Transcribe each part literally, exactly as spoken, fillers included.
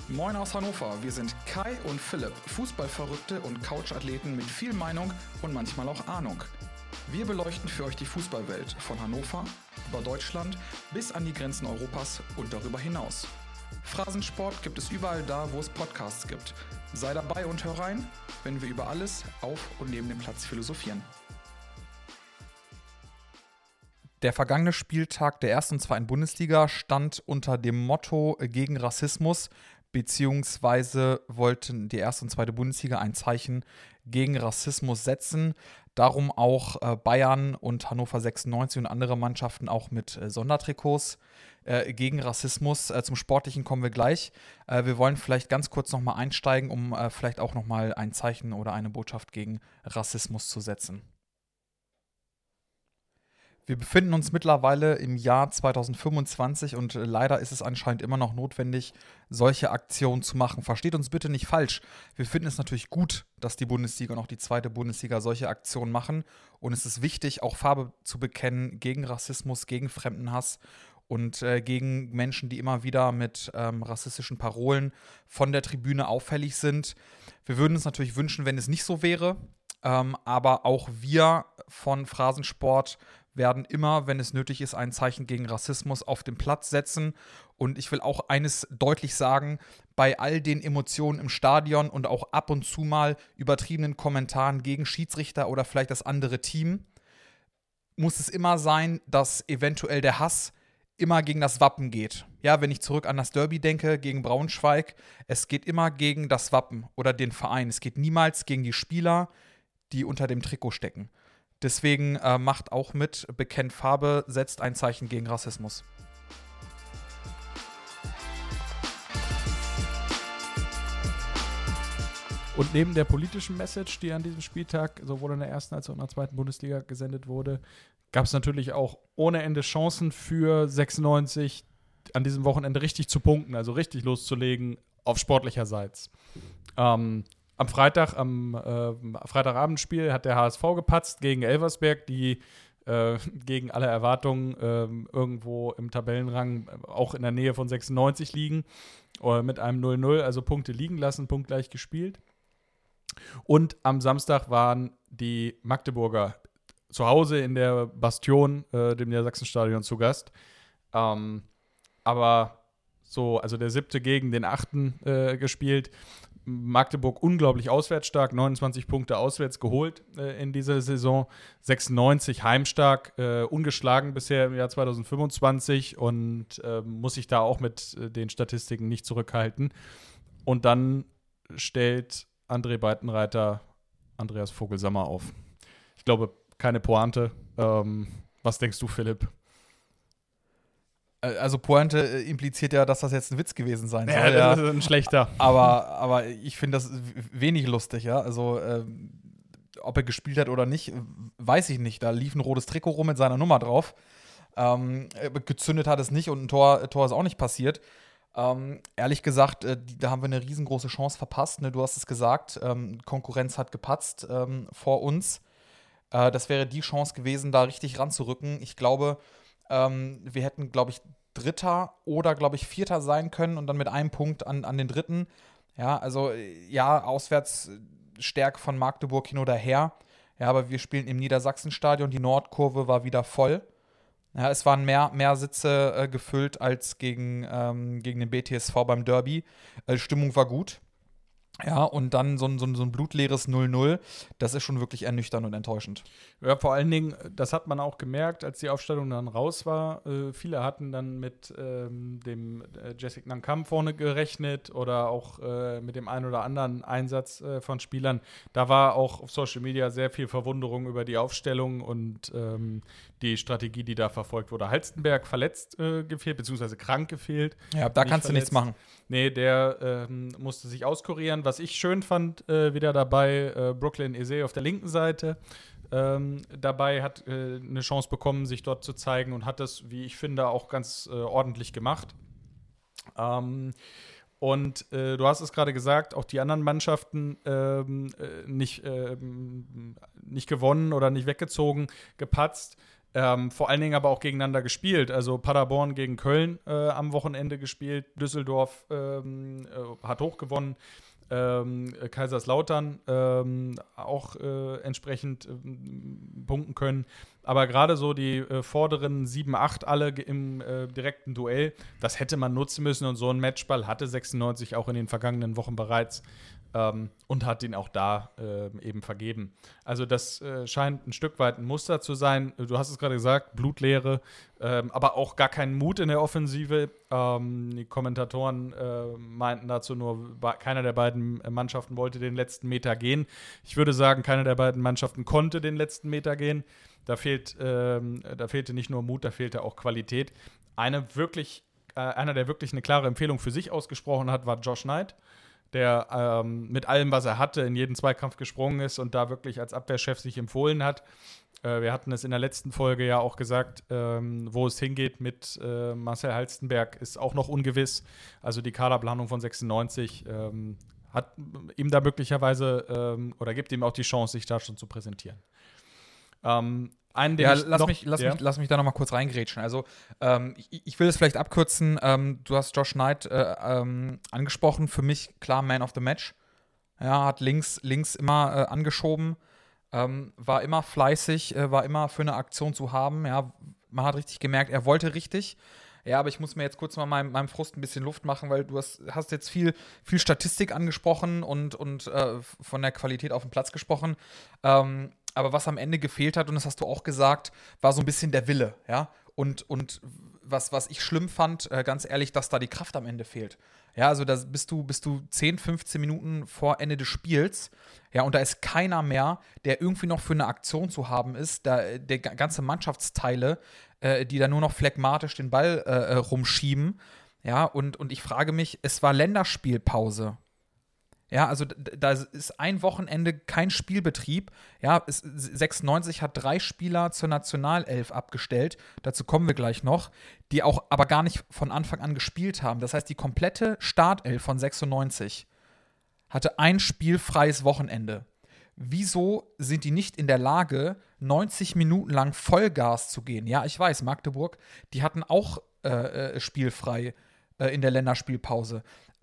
Moin aus Hannover, wir sind Kai und Philipp, Fußballverrückte und Couchathleten mit viel Meinung und manchmal auch Ahnung. Wir beleuchten für euch die Fußballwelt von Hannover über Deutschland bis an die Grenzen Europas und darüber hinaus. Phrasensport gibt es überall da, wo es Podcasts gibt. Sei dabei und hör rein, wenn wir über alles auf und neben dem Platz philosophieren. Der vergangene Spieltag der ersten und zweiten Bundesliga stand unter dem Motto gegen Rassismus, beziehungsweise wollten die erste und zweite Bundesliga ein Zeichen gegen Rassismus setzen. Darum auch äh, Bayern und Hannover sechsundneunzig und andere Mannschaften auch mit äh, Sondertrikots äh, gegen Rassismus. Äh, zum Sportlichen kommen wir gleich. Äh, wir wollen vielleicht ganz kurz nochmal einsteigen, um äh, vielleicht auch nochmal ein Zeichen oder eine Botschaft gegen Rassismus zu setzen. Wir befinden uns mittlerweile im Jahr zweitausendfünfundzwanzig und leider ist es anscheinend immer noch notwendig, solche Aktionen zu machen. Versteht uns bitte nicht falsch. Wir finden es natürlich gut, dass die Bundesliga und auch die zweite Bundesliga solche Aktionen machen. Und es ist wichtig, auch Farbe zu bekennen gegen Rassismus, gegen Fremdenhass und äh, gegen Menschen, die immer wieder mit ähm, rassistischen Parolen von der Tribüne auffällig sind. Wir würden uns natürlich wünschen, wenn es nicht so wäre. Ähm, aber auch wir von Phrasensport werden immer, wenn es nötig ist, ein Zeichen gegen Rassismus auf den Platz setzen. Und ich will auch eines deutlich sagen, bei all den Emotionen im Stadion und auch ab und zu mal übertriebenen Kommentaren gegen Schiedsrichter oder vielleicht das andere Team, muss es immer sein, dass eventuell der Hass immer gegen das Wappen geht. Ja, wenn ich zurück an das Derby denke, gegen Braunschweig, es geht immer gegen das Wappen oder den Verein. Es geht niemals gegen die Spieler, die unter dem Trikot stecken. Deswegen äh, macht auch mit, bekennt Farbe, setzt ein Zeichen gegen Rassismus. Und neben der politischen Message, die an diesem Spieltag sowohl in der ersten als auch in der zweiten Bundesliga gesendet wurde, gab es natürlich auch ohne Ende Chancen für sechsundneunzig an diesem Wochenende richtig zu punkten, also richtig loszulegen auf sportlicherseits. Ähm, Am Freitag, am äh, Freitagabendspiel hat der H S V gepatzt gegen Elversberg, die äh, gegen alle Erwartungen äh, irgendwo im Tabellenrang auch in der Nähe von sechsundneunzig liegen, äh, mit einem null null, also Punkte liegen lassen, punktgleich gespielt. Und am Samstag waren die Magdeburger zu Hause in der Bastion, äh, dem Niedersachsenstadion, zu Gast. Ähm, aber so, also der siebte gegen den achten äh, gespielt. Magdeburg unglaublich auswärtsstark, neunundzwanzig Punkte auswärts geholt äh, in dieser Saison, sechsundneunzig heimstark, äh, ungeschlagen bisher im Jahr zweitausendfünfundzwanzig und äh, muss sich da auch mit äh, den Statistiken nicht zurückhalten. Und dann stellt André Breitenreiter Andreas Vogelsammer auf. Ich glaube, keine Pointe. Ähm, was denkst du, Philipp? Also Pointe impliziert ja, dass das jetzt ein Witz gewesen sein soll. Ja, das ist ein schlechter. Aber, aber ich finde das wenig lustig, ja. Also, ähm, ob er gespielt hat oder nicht, weiß ich nicht. Da lief ein rotes Trikot rum mit seiner Nummer drauf. Ähm, gezündet hat es nicht und ein Tor, Tor ist auch nicht passiert. Ähm, ehrlich gesagt, äh, die, da haben wir eine riesengroße Chance verpasst. Ne? Du hast es gesagt, ähm, Konkurrenz hat gepatzt ähm, vor uns. Äh, das wäre die Chance gewesen, da richtig ranzurücken. Ich glaube, Ähm, wir hätten, glaube ich, Dritter oder, glaube ich, Vierter sein können und dann mit einem Punkt an, an den Dritten. Ja, also, ja, Auswärtsstärke von Magdeburg hin oder her. Ja, aber wir spielen im Niedersachsenstadion. Die Nordkurve war wieder voll. Ja, es waren mehr, mehr Sitze äh, gefüllt als gegen, ähm, gegen den B T S V beim Derby. Äh, Stimmung war gut. Ja, und dann so ein, so ein, so ein blutleeres null null, das ist schon wirklich ernüchternd und enttäuschend. Ja, vor allen Dingen, das hat man auch gemerkt, als die Aufstellung dann raus war. Äh, viele hatten dann mit ähm, dem äh, Jessic Nankam vorne gerechnet oder auch äh, mit dem einen oder anderen Einsatz äh, von Spielern. Da war auch auf Social Media sehr viel Verwunderung über die Aufstellung und ähm, die Strategie, die da verfolgt wurde. Halstenberg verletzt äh, gefehlt, beziehungsweise krank gefehlt. Ja, da kannst verletzt. du nichts machen. Nee, der ähm, musste sich auskurieren. Was ich schön fand, äh, wieder dabei, äh, Brooklyn Eze auf der linken Seite. Ähm, dabei hat äh, eine Chance bekommen, sich dort zu zeigen und hat das, wie ich finde, auch ganz äh, ordentlich gemacht. Ähm, und äh, du hast es gerade gesagt, auch die anderen Mannschaften ähm, äh, nicht, ähm, nicht gewonnen oder nicht weggezogen, gepatzt. Ähm, vor allen Dingen aber auch gegeneinander gespielt. Also Paderborn gegen Köln äh, am Wochenende gespielt. Düsseldorf ähm, äh, hat hochgewonnen. Ähm, Kaiserslautern ähm, auch äh, entsprechend äh, punkten können. Aber gerade so die äh, vorderen sieben, acht alle ge- im äh, direkten Duell, das hätte man nutzen müssen. Und so ein Matchball hatte sechsundneunzig auch in den vergangenen Wochen bereits. Ähm, und hat ihn auch da äh, eben vergeben. Also das äh, scheint ein Stück weit ein Muster zu sein. Du hast es gerade gesagt, Blutleere, ähm, aber auch gar keinen Mut in der Offensive. Ähm, die Kommentatoren äh, meinten dazu nur, keiner der beiden Mannschaften wollte den letzten Meter gehen. Ich würde sagen, keine der beiden Mannschaften konnte den letzten Meter gehen. Da, fehlt, ähm, da fehlte nicht nur Mut, da fehlte auch Qualität. Eine wirklich, äh, einer, der wirklich eine klare Empfehlung für sich ausgesprochen hat, war Josh Knight, der ähm, mit allem, was er hatte, in jeden Zweikampf gesprungen ist und da wirklich als Abwehrchef sich empfohlen hat. Äh, wir hatten es in der letzten Folge ja auch gesagt, ähm, wo es hingeht mit äh, Marcel Halstenberg, ist auch noch ungewiss. Also die Kaderplanung von sechsundneunzig ähm, hat ihm da möglicherweise ähm, oder gibt ihm auch die Chance, sich da schon zu präsentieren. Ähm, Einen, den ja, ich lass, noch, mich, lass, ja. mich, lass mich da noch mal kurz reingrätschen. Also, ähm, ich, ich will es vielleicht abkürzen. Ähm, du hast Josh Knight äh, ähm, angesprochen. Für mich klar Man of the Match. Ja, hat links, links immer äh, angeschoben. Ähm, war immer fleißig, äh, war immer für eine Aktion zu haben. Ja, man hat richtig gemerkt, er wollte richtig. Ja, aber ich muss mir jetzt kurz mal meinem, meinem Frust ein bisschen Luft machen, weil du hast, hast jetzt viel, viel Statistik angesprochen und, und äh, von der Qualität auf dem Platz gesprochen. Ähm, aber was am Ende gefehlt hat, und das hast du auch gesagt, war so ein bisschen der Wille, ja. Und, und was, was ich schlimm fand, äh, ganz ehrlich, dass da die Kraft am Ende fehlt. Ja, also da bist du, bist du zehn, fünfzehn Minuten vor Ende des Spiels, ja, und da ist keiner mehr, der irgendwie noch für eine Aktion zu haben ist. Da, der ganze Mannschaftsteile, äh, die da nur noch phlegmatisch den Ball äh, rumschieben. Ja, und, und ich frage mich, es war Länderspielpause. Ja, also da ist ein Wochenende kein Spielbetrieb. Ja, es, sechsundneunzig hat drei Spieler zur Nationalelf abgestellt. Dazu kommen wir gleich noch, die auch aber gar nicht von Anfang an gespielt haben. Das heißt, die komplette Startelf von sechsundneunzig hatte ein spielfreies Wochenende. Wieso sind die nicht in der Lage, neunzig Minuten lang Vollgas zu gehen? Ja, ich weiß, Magdeburg, die hatten auch äh, spielfrei äh, in der Länderspielpause.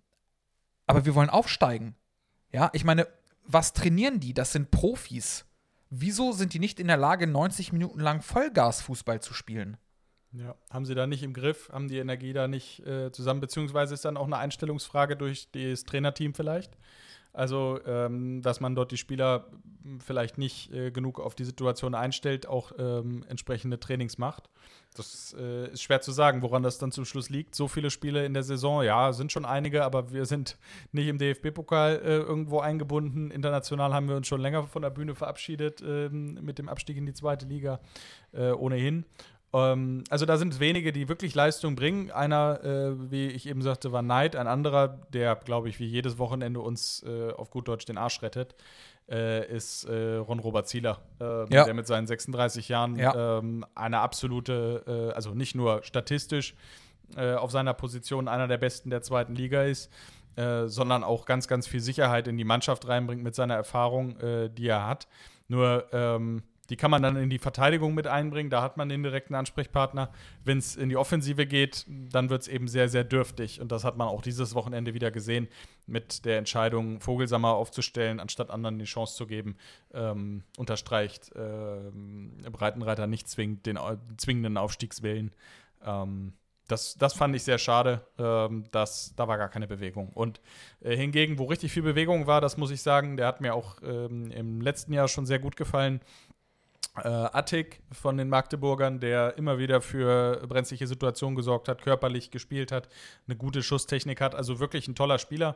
Aber wir wollen aufsteigen. Ja, ich meine, was trainieren die? Das sind Profis. Wieso sind die nicht in der Lage, neunzig Minuten lang Vollgas-Fußball zu spielen? Ja, haben sie da nicht im Griff, haben die Energie da nicht äh, zusammen, beziehungsweise ist dann auch eine Einstellungsfrage durch das Trainerteam vielleicht. Also, ähm, dass man dort die Spieler vielleicht nicht äh, genug auf die Situation einstellt, auch ähm, entsprechende Trainings macht. Das äh, ist schwer zu sagen, woran das dann zum Schluss liegt. So viele Spiele in der Saison, ja, sind schon einige, aber wir sind nicht im D F B-Pokal äh, irgendwo eingebunden. International haben wir uns schon länger von der Bühne verabschiedet äh, mit dem Abstieg in die zweite Liga äh, ohnehin. Ähm, also da sind wenige, die wirklich Leistung bringen. Einer, äh, wie ich eben sagte, war Knight. Ein anderer, der, glaube ich, wie jedes Wochenende uns äh, auf gut Deutsch den Arsch rettet, äh, ist äh, Ron-Robert Zieler, äh, Ja. der mit seinen sechsunddreißig Jahren Ja. ähm, eine absolute, äh, also nicht nur statistisch äh, auf seiner Position einer der Besten der zweiten Liga ist, äh, sondern auch ganz, ganz viel Sicherheit in die Mannschaft reinbringt mit seiner Erfahrung, äh, die er hat. Nur ähm, die kann man dann in die Verteidigung mit einbringen, da hat man den direkten Ansprechpartner. Wenn es in die Offensive geht, dann wird es eben sehr, sehr dürftig. Und das hat man auch dieses Wochenende wieder gesehen mit der Entscheidung, Vogelsammer aufzustellen, anstatt anderen die Chance zu geben. Ähm, unterstreicht ähm, Breitenreiter nicht zwingend den äh, zwingenden Aufstiegswillen. Ähm, Das, das fand ich sehr schade. Ähm, das, da war gar keine Bewegung. Und äh, hingegen, wo richtig viel Bewegung war, das muss ich sagen, der hat mir auch ähm, im letzten Jahr schon sehr gut gefallen. Äh, Attik von den Magdeburgern, der immer wieder für brenzliche Situationen gesorgt hat, körperlich gespielt hat, eine gute Schusstechnik hat. Also wirklich ein toller Spieler.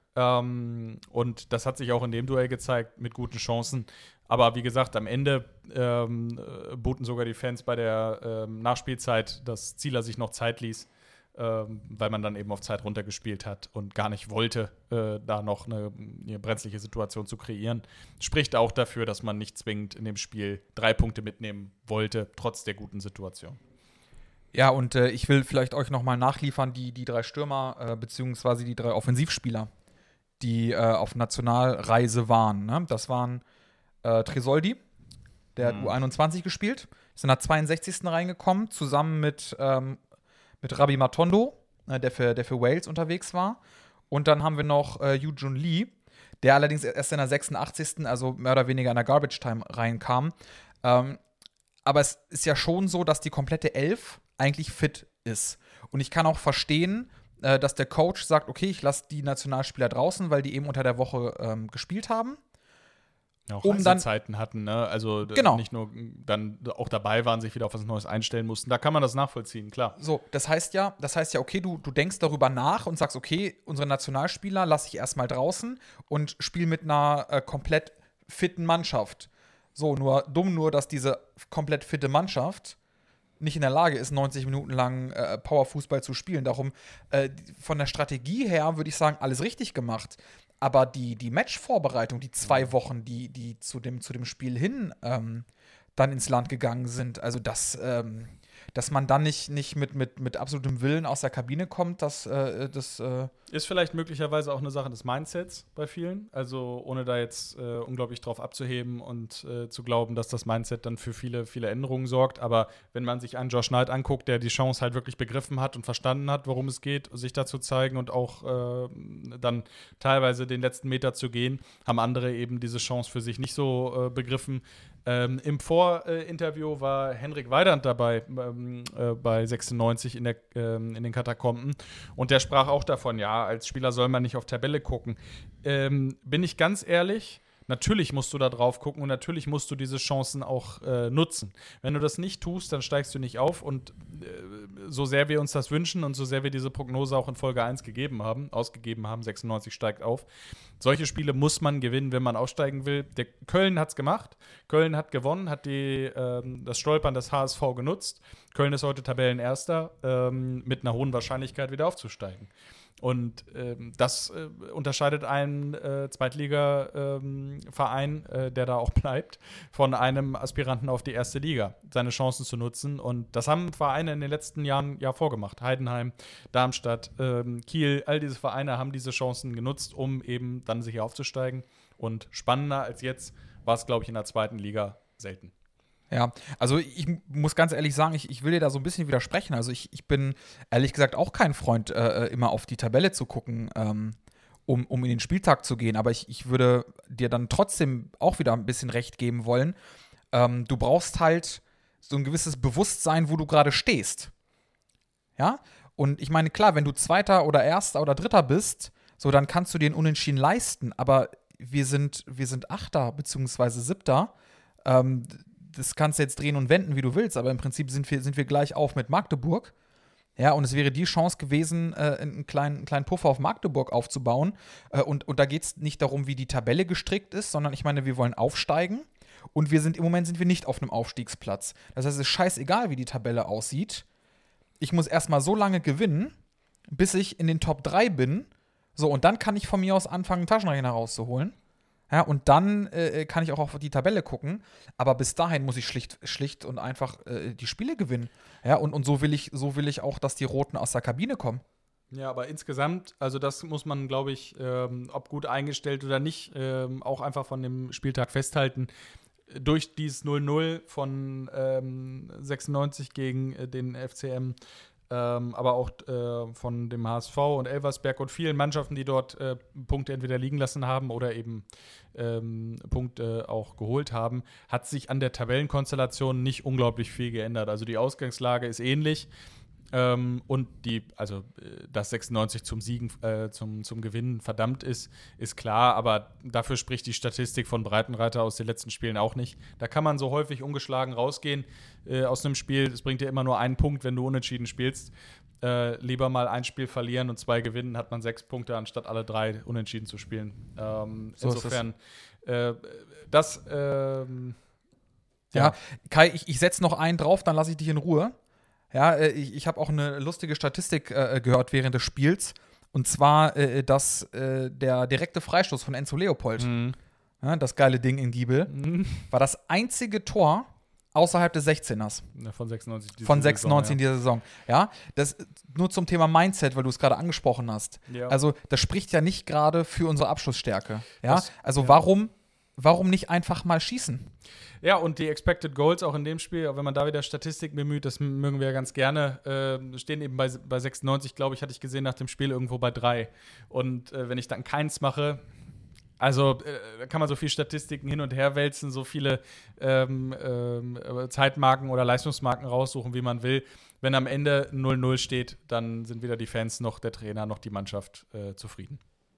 Ähm, und das hat sich auch in dem Duell gezeigt mit guten Chancen. Aber wie gesagt, am Ende ähm, boten sogar die Fans bei der ähm, Nachspielzeit, dass Zieler sich noch Zeit ließ, ähm, weil man dann eben auf Zeit runtergespielt hat und gar nicht wollte, äh, da noch eine, eine brenzliche Situation zu kreieren. Spricht auch dafür, dass man nicht zwingend in dem Spiel drei Punkte mitnehmen wollte, trotz der guten Situation. Ja, und äh, ich will vielleicht euch nochmal nachliefern, die, die drei Stürmer, äh, beziehungsweise die drei Offensivspieler, die äh, auf Nationalreise waren. Ne? Das waren äh, Tresoldi, der hat Mhm. U einundzwanzig gespielt. ist in der zweiundsechzigsten reingekommen, zusammen mit, ähm, mit Rabbi Matondo, äh, der, für, der für Wales unterwegs war. Und dann haben wir noch äh, Yoo-Jun Lee, der allerdings erst in der sechsundachtzigsten, also mehr oder weniger in der Garbage Time reinkam. Ähm, aber es ist ja schon so, dass die komplette Elf eigentlich fit ist. Und ich kann auch verstehen, äh, dass der Coach sagt, okay, ich lasse die Nationalspieler draußen, weil die eben unter der Woche ähm, gespielt haben. Ja, auch um dann Zeiten hatten, ne? Also d- Genau. nicht nur dann auch dabei waren, sich wieder auf was Neues einstellen mussten. Da kann man das nachvollziehen, klar. So, das heißt ja, das heißt ja, okay, du, du denkst darüber nach und sagst, okay, unsere Nationalspieler lasse ich erstmal draußen und spiele mit einer äh, komplett fitten Mannschaft. So, nur dumm nur, dass diese komplett fitte Mannschaft nicht in der Lage ist, neunzig Minuten lang äh, Powerfußball zu spielen. Darum, äh, von der Strategie her würde ich sagen, alles richtig gemacht. Aber die, die Matchvorbereitung, die zwei Wochen, die, die zu, dem, zu dem Spiel hin ähm, dann ins Land gegangen sind, also das, ähm, dass man dann nicht, nicht mit, mit, mit absolutem Willen aus der Kabine kommt, das, äh, das äh Ist vielleicht möglicherweise auch eine Sache des Mindsets bei vielen. Also ohne da jetzt äh, unglaublich drauf abzuheben und äh, zu glauben, dass das Mindset dann für viele, viele Änderungen sorgt. Aber wenn man sich einen Josh Knight anguckt, der die Chance halt wirklich begriffen hat und verstanden hat, worum es geht, sich da zu zeigen und auch äh, dann teilweise den letzten Meter zu gehen, haben andere eben diese Chance für sich nicht so äh, begriffen. Ähm, Im Vorinterview war Henrik Weidand dabei ähm, äh, bei sechsundneunzig in, der, ähm, in den Katakomben und der sprach auch davon, ja, als Spieler soll man nicht auf Tabelle gucken. Ähm, bin ich ganz ehrlich, natürlich musst du da drauf gucken und natürlich musst du diese Chancen auch äh, nutzen. Wenn du das nicht tust, dann steigst du nicht auf und äh, so sehr wir uns das wünschen und so sehr wir diese Prognose auch in Folge eins gegeben haben, ausgegeben haben, sechsundneunzig steigt auf, solche Spiele muss man gewinnen, wenn man aufsteigen will. Der Köln hat es gemacht. Köln hat gewonnen, hat die, ähm, das Stolpern des H S V genutzt. Köln ist heute Tabellenerster, ähm, mit einer hohen Wahrscheinlichkeit wieder aufzusteigen. Und ähm, das äh, unterscheidet einen äh, Zweitliga-Verein, ähm, äh, der da auch bleibt, von einem Aspiranten auf die erste Liga, seine Chancen zu nutzen. Und das haben Vereine in den letzten Jahren ja vorgemacht. Heidenheim, Darmstadt, ähm, Kiel, all diese Vereine haben diese Chancen genutzt, um eben dann sicher aufzusteigen. Und spannender als jetzt war es, glaube ich, in der zweiten Liga selten. Ja, also ich muss ganz ehrlich sagen, ich, ich will dir da so ein bisschen widersprechen. Also ich, ich bin ehrlich gesagt auch kein Freund, äh, immer auf die Tabelle zu gucken, ähm, um, um in den Spieltag zu gehen. Aber ich, ich würde dir dann trotzdem auch wieder ein bisschen recht geben wollen. Ähm, du brauchst halt so ein gewisses Bewusstsein, wo du gerade stehst. Ja? Und ich meine, klar, wenn du Zweiter oder Erster oder Dritter bist, so dann kannst du dir einen Unentschieden leisten. Aber wir sind, wir sind Achter beziehungsweise Siebter. Ähm, Das kannst du jetzt drehen und wenden, wie du willst, aber im Prinzip sind wir, sind wir gleich auf mit Magdeburg. Ja, und es wäre die Chance gewesen, äh, einen, kleinen, einen kleinen Puffer auf Magdeburg aufzubauen. Äh, und, und da geht es nicht darum, wie die Tabelle gestrickt ist, sondern ich meine, wir wollen aufsteigen. Und wir sind im Moment sind wir nicht auf einem Aufstiegsplatz. Das heißt, es ist scheißegal, wie die Tabelle aussieht. Ich muss erstmal so lange gewinnen, bis ich in den Top drei bin. So, und dann kann ich von mir aus anfangen, einen Taschenrechner rauszuholen. Ja, und dann äh, kann ich auch auf die Tabelle gucken. Aber bis dahin muss ich schlicht, schlicht und einfach äh, die Spiele gewinnen. Ja, und, und so will ich, so will ich auch, dass die Roten aus der Kabine kommen. Ja, aber insgesamt, also das muss man, glaube ich, ähm, ob gut eingestellt oder nicht, ähm, auch einfach von dem Spieltag festhalten. Durch dieses null null von ähm, sechsundneunzig gegen äh, den F C M, Ähm, aber auch äh, von dem H S V und Elversberg und vielen Mannschaften, die dort äh, Punkte entweder liegen lassen haben oder eben ähm, Punkte auch geholt haben, hat sich an der Tabellenkonstellation nicht unglaublich viel geändert. Also die Ausgangslage ist ähnlich. Ähm, und die, also äh, dass sechsundneunzig zum Siegen, äh, zum, zum Gewinnen verdammt ist, ist klar, aber dafür spricht die Statistik von Breitenreiter aus den letzten Spielen auch nicht. Da kann man so häufig ungeschlagen rausgehen äh, aus einem Spiel. Es bringt dir immer nur einen Punkt, wenn du unentschieden spielst. Äh, lieber mal ein Spiel verlieren und zwei gewinnen, hat man sechs Punkte, anstatt alle drei unentschieden zu spielen. Ähm, So ist insofern, äh, das ähm, Ja, Kai, ich, ich setze noch einen drauf, dann lasse ich dich in Ruhe. Ja, äh, ich, ich habe auch eine lustige Statistik äh, gehört während des Spiels. Und zwar, äh, dass äh, der direkte Freistoß von Enzo Leopold, Mhm. ja, das geile Ding in Giebel, Mhm. war das einzige Tor außerhalb des sechzehners. Ja, von sechsundneunzig. diese Von sechsundneunzig in Saison, dieser Saison. Ja, das nur zum Thema Mindset, weil du es gerade angesprochen hast. ja. Ja. Also, das spricht ja nicht gerade für unsere Abschlussstärke. Ja, Das- also ja. warum warum nicht einfach mal schießen? Ja, und die Expected Goals auch in dem Spiel, auch wenn man da wieder Statistiken bemüht, das mögen wir ja ganz gerne, äh, stehen eben bei, bei sechsundneunzig, glaube ich, hatte ich gesehen, nach dem Spiel irgendwo bei drei. Und äh, wenn ich dann keins mache, also äh, da kann man so viele Statistiken hin und her wälzen, so viele ähm, ähm, Zeitmarken oder Leistungsmarken raussuchen, wie man will. Wenn am Ende null null steht, dann sind weder die Fans noch der Trainer noch die Mannschaft äh, zufrieden.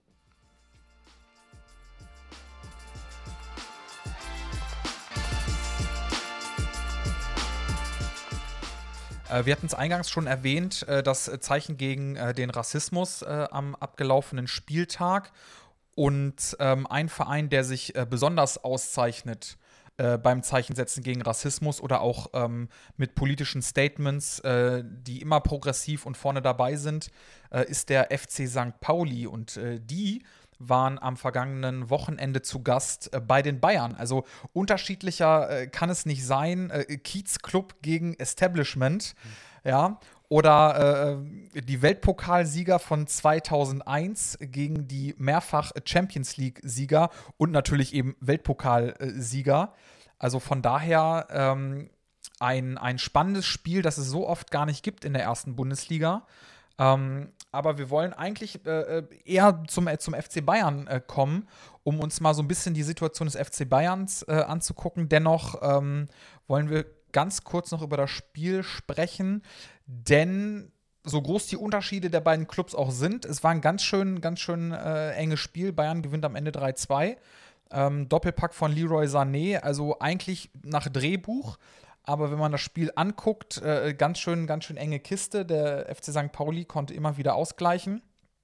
Wir hatten es eingangs schon erwähnt, das Zeichen gegen den Rassismus am abgelaufenen Spieltag. Und ein Verein, der sich besonders auszeichnet beim Zeichensetzen gegen Rassismus oder auch mit politischen Statements, die immer progressiv und vorne dabei sind, ist der F C Sankt Pauli. Und die waren am vergangenen Wochenende zu Gast äh, bei den Bayern. Also unterschiedlicher äh, kann es nicht sein. Äh, Kiezclub gegen Establishment, mhm. ja. Oder äh, die Weltpokalsieger von zweitausendeins gegen die mehrfach Champions League-Sieger und natürlich eben Weltpokalsieger. Also von daher ähm, ein, ein spannendes Spiel, das es so oft gar nicht gibt in der ersten Bundesliga. Ähm, aber wir wollen eigentlich äh, eher zum, äh, zum F C Bayern äh, kommen, um uns mal so ein bisschen die Situation des F C Bayerns äh, anzugucken. Dennoch ähm, wollen wir ganz kurz noch über das Spiel sprechen, denn so groß die Unterschiede der beiden Clubs auch sind, es war ein ganz schön, ganz schön äh, enges Spiel. Bayern gewinnt am Ende drei zwei. Ähm, Doppelpack von Leroy Sané, also eigentlich nach Drehbuch. Aber wenn man das Spiel anguckt, äh, ganz schön, ganz schön enge Kiste. Der F C Sankt Pauli konnte immer wieder ausgleichen.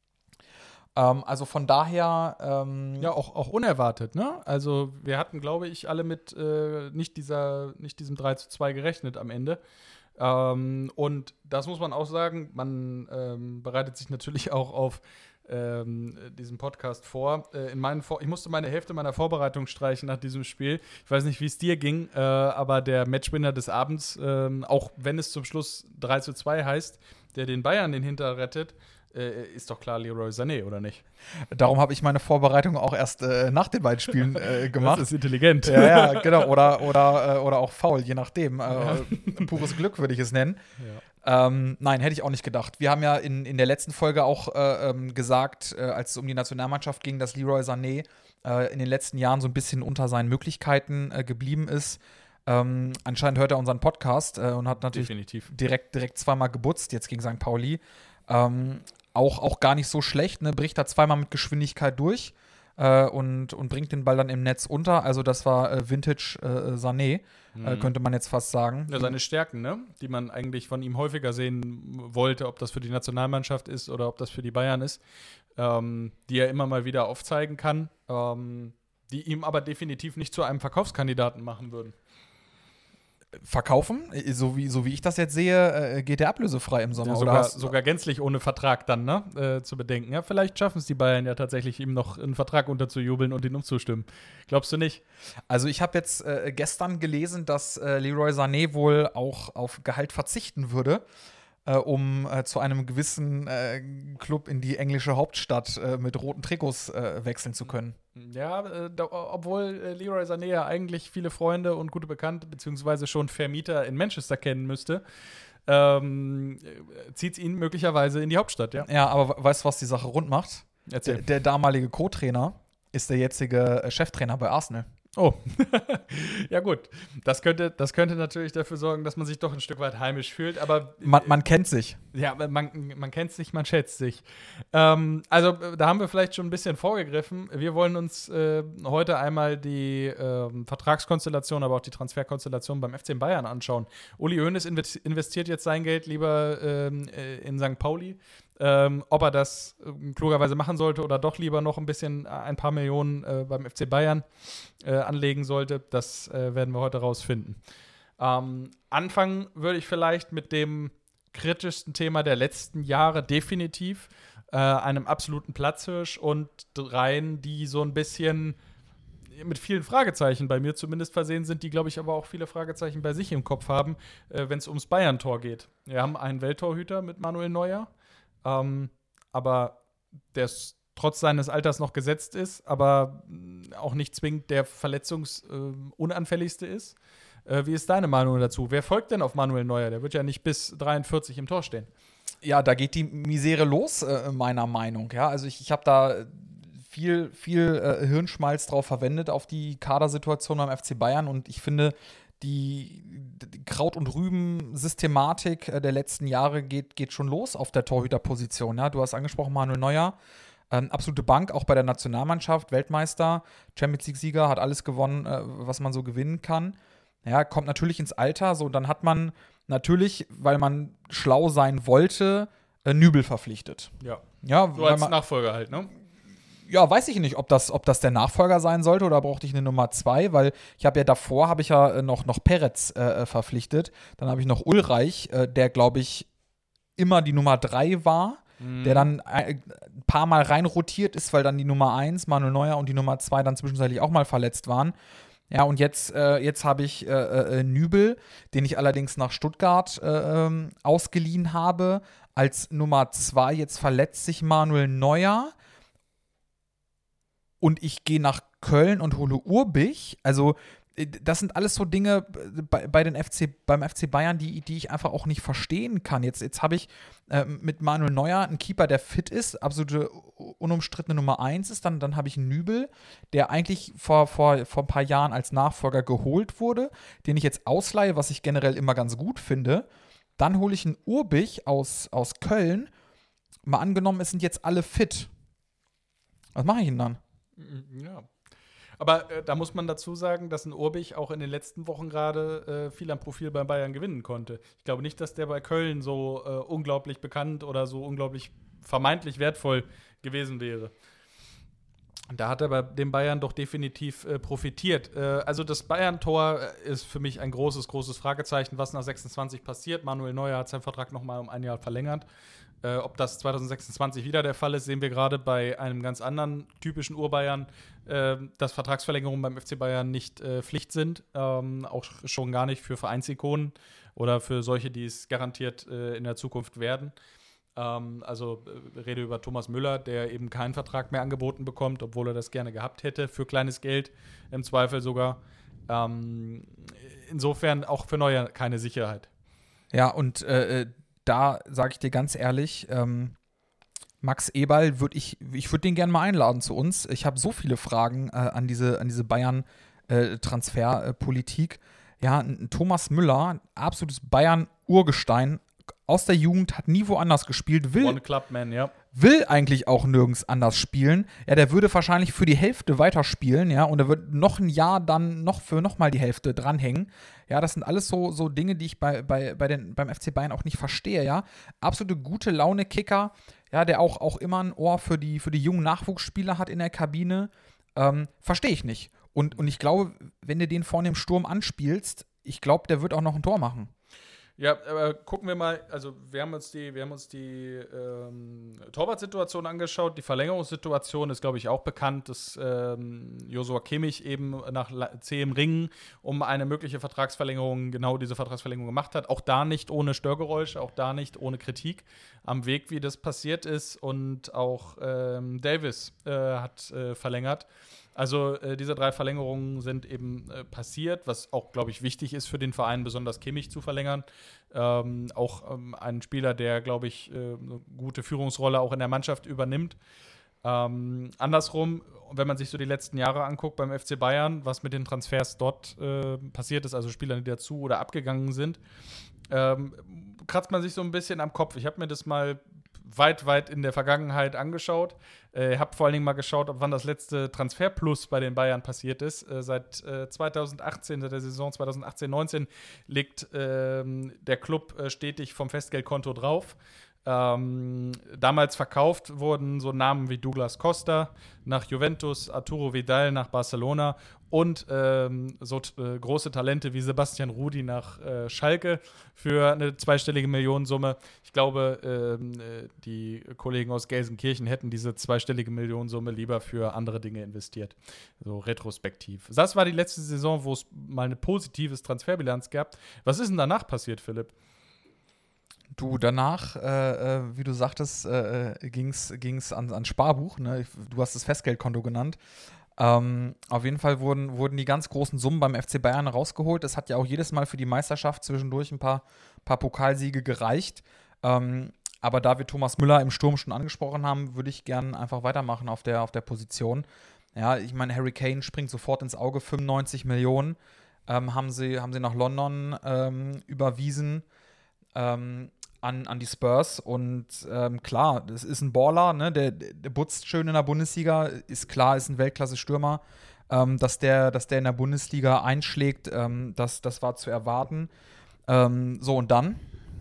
Ähm, also von daher ähm ja, auch, auch unerwartet, ne? Also wir hatten, glaube ich, alle mit äh, nicht, dieser, nicht diesem drei zu zwei gerechnet am Ende. Ähm, und das muss man auch sagen, man ähm, bereitet sich natürlich auch auf Ähm, diesen Podcast vor. Äh, in meinen vor- ich musste meine Hälfte meiner Vorbereitung streichen nach diesem Spiel. Ich weiß nicht, wie es dir ging, äh, aber der Matchwinner des Abends, äh, auch wenn es zum Schluss drei zu zwei heißt, der den Bayern den Hinter rettet, äh, ist doch klar Leroy Sané, oder nicht? Darum habe ich meine Vorbereitung auch erst äh, nach den beiden Spielen äh, gemacht. Das ist intelligent. Ja, ja, genau. Oder, oder, äh, oder auch faul, je nachdem. Äh, ja. Pures Glück würde ich es nennen. Ja. Ähm, nein, hätte ich auch nicht gedacht. Wir haben ja in, in der letzten Folge auch äh, ähm, gesagt, äh, als es um die Nationalmannschaft ging, dass Leroy Sané äh, in den letzten Jahren so ein bisschen unter seinen Möglichkeiten äh, geblieben ist. Ähm, anscheinend hört er unseren Podcast äh, und hat natürlich Definitiv. direkt, direkt zweimal gebutzt, jetzt gegen Sankt Pauli. Ähm, auch, auch gar nicht so schlecht, ne? Bricht da zweimal mit Geschwindigkeit durch äh, und, und bringt den Ball dann im Netz unter. Also das war äh, Vintage äh, Sané, mhm. äh, könnte man jetzt fast sagen. Ja, seine Stärken, ne? Die man eigentlich von ihm häufiger sehen wollte, ob das für die Nationalmannschaft ist oder ob das für die Bayern ist, ähm, die er immer mal wieder aufzeigen kann, ähm, die ihm aber definitiv nicht zu einem Verkaufskandidaten machen würden. Verkaufen, so wie, so wie ich das jetzt sehe, äh, geht der ablösefrei im Sommer. Ja, sogar, oder sogar gänzlich ohne Vertrag dann, ne? Äh, zu bedenken. Ja, vielleicht schaffen es die Bayern ja tatsächlich, ihm noch einen Vertrag unterzujubeln und ihn umzustimmen. Glaubst du nicht? Also ich habe jetzt äh, gestern gelesen, dass äh, Leroy Sané wohl auch auf Gehalt verzichten würde, äh, um äh, zu einem gewissen äh, Club in die englische Hauptstadt äh, mit roten Trikots äh, wechseln zu können. Ja, äh, da, obwohl äh, Leroy Sané ja eigentlich viele Freunde und gute Bekannte, beziehungsweise schon Vermieter in Manchester kennen müsste, ähm, zieht es ihn möglicherweise in die Hauptstadt, ja. Ja, aber weißt du, was die Sache rund macht? Erzähl. Der, der damalige Co-Trainer ist der jetzige Cheftrainer bei Arsenal. Oh, ja gut. Das könnte, das könnte natürlich dafür sorgen, dass man sich doch ein Stück weit heimisch fühlt, aber Man, man kennt sich. Ja, man, man kennt sich, man schätzt sich. Ähm, also da haben wir vielleicht schon ein bisschen vorgegriffen. Wir wollen uns äh, heute einmal die äh, Vertragskonstellation, aber auch die Transferkonstellation beim F C Bayern anschauen. Uli Hoeneß investiert jetzt sein Geld lieber ähm, in Sankt Pauli. Ähm, ob er das äh, klugerweise machen sollte oder doch lieber noch ein bisschen, äh, ein paar Millionen äh, beim F C Bayern äh, anlegen sollte, das äh, werden wir heute rausfinden. Ähm, anfangen würde ich vielleicht mit dem kritischsten Thema der letzten Jahre, definitiv, äh, einem absoluten Platzhirsch und dreien, die so ein bisschen mit vielen Fragezeichen bei mir zumindest versehen sind, die, glaube ich, aber auch viele Fragezeichen bei sich im Kopf haben, äh, wenn es ums Bayern-Tor geht. Wir haben einen Welttorhüter mit Manuel Neuer, Ähm, aber der, trotz seines Alters noch gesetzt ist, aber auch nicht zwingend der verletzungsunanfälligste äh, ist. Äh, wie ist deine Meinung dazu? Wer folgt denn auf Manuel Neuer? Der wird ja nicht bis dreiundvierzig im Tor stehen. Ja, da geht die Misere los, äh, meiner Meinung. Ja, also ich, ich habe da viel, viel äh, Hirnschmalz drauf verwendet auf die Kadersituation beim F C Bayern und ich finde, die, die Kraut- und Rüben-Systematik äh, der letzten Jahre geht, geht schon los auf der Torhüterposition. Ja? Du hast angesprochen, Manuel Neuer, ähm, absolute Bank, auch bei der Nationalmannschaft, Weltmeister, Champions League-Sieger, hat alles gewonnen, äh, was man so gewinnen kann. Ja, kommt natürlich ins Alter, so dann hat man natürlich, weil man schlau sein wollte, äh, Nübel verpflichtet. Ja. Ja, so als man, Nachfolger halt, ne? Ja, weiß ich nicht, ob das, ob das der Nachfolger sein sollte oder brauchte ich eine Nummer zwei, weil ich habe ja davor, habe ich ja noch, noch Peretz äh, verpflichtet, dann habe ich noch Ulreich, äh, der, glaube ich, immer die Nummer drei war, mhm. der dann ein, ein paar Mal reinrotiert ist, weil dann die Nummer eins, Manuel Neuer, und die Nummer zwei dann zwischenzeitlich auch mal verletzt waren. Ja, und jetzt, äh, jetzt habe ich äh, äh, Nübel, den ich allerdings nach Stuttgart äh, ähm, ausgeliehen habe. Als Nummer zwei jetzt verletzt sich Manuel Neuer. Und ich gehe nach Köln und hole Urbich. Also, das sind alles so Dinge bei, bei den F C, beim F C Bayern, die, die ich einfach auch nicht verstehen kann. Jetzt, jetzt habe ich äh, mit Manuel Neuer einen Keeper, der fit ist, absolute unumstrittene Nummer eins ist. Dann, dann habe ich einen Nübel, der eigentlich vor, vor, vor ein paar Jahren als Nachfolger geholt wurde, den ich jetzt ausleihe, was ich generell immer ganz gut finde. Dann hole ich einen Urbich aus, aus Köln. Mal angenommen, es sind jetzt alle fit. Was mache ich denn dann? Ja. Aber äh, da muss man dazu sagen, dass ein Urbich auch in den letzten Wochen gerade äh, viel am Profil bei Bayern gewinnen konnte. Ich glaube nicht, dass der bei Köln so äh, unglaublich bekannt oder so unglaublich vermeintlich wertvoll gewesen wäre. Da hat er bei den Bayern doch definitiv äh, profitiert. Äh, also das Bayern-Tor ist für mich ein großes, großes Fragezeichen, was nach sechsundzwanzig passiert. Manuel Neuer hat seinen Vertrag noch mal um ein Jahr verlängert. Äh, ob das zwanzig sechsundzwanzig wieder der Fall ist, sehen wir gerade bei einem ganz anderen typischen Urbayern, äh, dass Vertragsverlängerungen beim F C Bayern nicht äh, Pflicht sind. Ähm, auch schon gar nicht für Vereinsikonen oder für solche, die es garantiert äh, in der Zukunft werden. Ähm, also äh, rede über Thomas Müller, der eben keinen Vertrag mehr angeboten bekommt, obwohl er das gerne gehabt hätte, für kleines Geld, im Zweifel sogar. Ähm, insofern auch für Neuer keine Sicherheit. Ja, und äh, da sage ich dir ganz ehrlich, ähm, Max Eberl, würd ich, ich würde den gerne mal einladen zu uns. Ich habe so viele Fragen äh, an diese, an diese Bayern-Transferpolitik. Äh, ja, ein Thomas Müller, absolutes Bayern-Urgestein, aus der Jugend, hat nie woanders gespielt, will, One Club Man, ja. will eigentlich auch nirgends anders spielen. Ja, der würde wahrscheinlich für die Hälfte weiterspielen, ja, und er wird noch ein Jahr dann noch für nochmal die Hälfte dranhängen. Ja, das sind alles so, so Dinge, die ich bei, bei, bei den, beim F C Bayern auch nicht verstehe, ja. Absolute gute Laune-Kicker, ja, der auch, auch immer ein Ohr für die, für die jungen Nachwuchsspieler hat in der Kabine. Ähm, verstehe ich nicht. Und, und ich glaube, wenn du den vorne im Sturm anspielst, ich glaube, der wird auch noch ein Tor machen. Ja, aber gucken wir mal, also wir haben uns die, wir haben uns die ähm, Torwartsituation angeschaut, die Verlängerungssituation ist, glaube ich, auch bekannt, dass ähm, Joshua Kimmich eben nach zähem Ringen um eine mögliche Vertragsverlängerung genau diese Vertragsverlängerung gemacht hat. Auch da nicht ohne Störgeräusche, auch da nicht ohne Kritik am Weg, wie das passiert ist. Und auch ähm, Davis äh, hat äh, verlängert. Also äh, diese drei Verlängerungen sind eben äh, passiert, was auch, glaube ich, wichtig ist für den Verein, besonders Kimmich zu verlängern. Ähm, auch ähm, ein Spieler, der, glaube ich, äh, eine gute Führungsrolle auch in der Mannschaft übernimmt. Ähm, andersrum, wenn man sich so die letzten Jahre anguckt beim F C Bayern, was mit den Transfers dort äh, passiert ist, also Spieler, die dazu oder abgegangen sind, ähm, kratzt man sich so ein bisschen am Kopf. Ich habe mir das mal weit, weit in der Vergangenheit angeschaut. Ich äh, habe vor allen Dingen mal geschaut, ob wann das letzte Transferplus bei den Bayern passiert ist. Äh, seit äh, zweitausendachtzehn, seit der Saison zweitausendachtzehn neunzehn, liegt ähm, der Club äh, stetig vom Festgeldkonto drauf. Ähm, damals verkauft wurden so Namen wie Douglas Costa nach Juventus, Arturo Vidal nach Barcelona und ähm, so äh, große Talente wie Sebastian Rudi nach äh, Schalke für eine zweistellige Millionensumme. Ich glaube, ähm, äh, die Kollegen aus Gelsenkirchen hätten diese zweistellige Millionensumme lieber für andere Dinge investiert, so retrospektiv. Das war die letzte Saison, wo es mal eine positives Transferbilanz gab. Was ist denn danach passiert, Philipp? Du, danach, äh, äh, wie du sagtest, äh, ging es an, an Sparbuch. Ne? Du hast das Festgeldkonto genannt. Ähm, auf jeden Fall wurden, wurden die ganz großen Summen beim F C Bayern rausgeholt. Es hat ja auch jedes Mal für die Meisterschaft zwischendurch ein paar, paar Pokalsiege gereicht. Ähm, aber da wir Thomas Müller im Sturm schon angesprochen haben, würde ich gerne einfach weitermachen auf der, auf der Position. Ja, ich meine, Harry Kane springt sofort ins Auge, fünfundneunzig Millionen ähm, haben, sie, haben sie nach London ähm, überwiesen. Ähm, An, an die Spurs und ähm, klar, das ist ein Baller, ne? der, der putzt schön in der Bundesliga, ist klar, ist ein Weltklasse-Stürmer, ähm, dass, der, dass der in der Bundesliga einschlägt, ähm, das, das war zu erwarten. Ähm, so, und dann?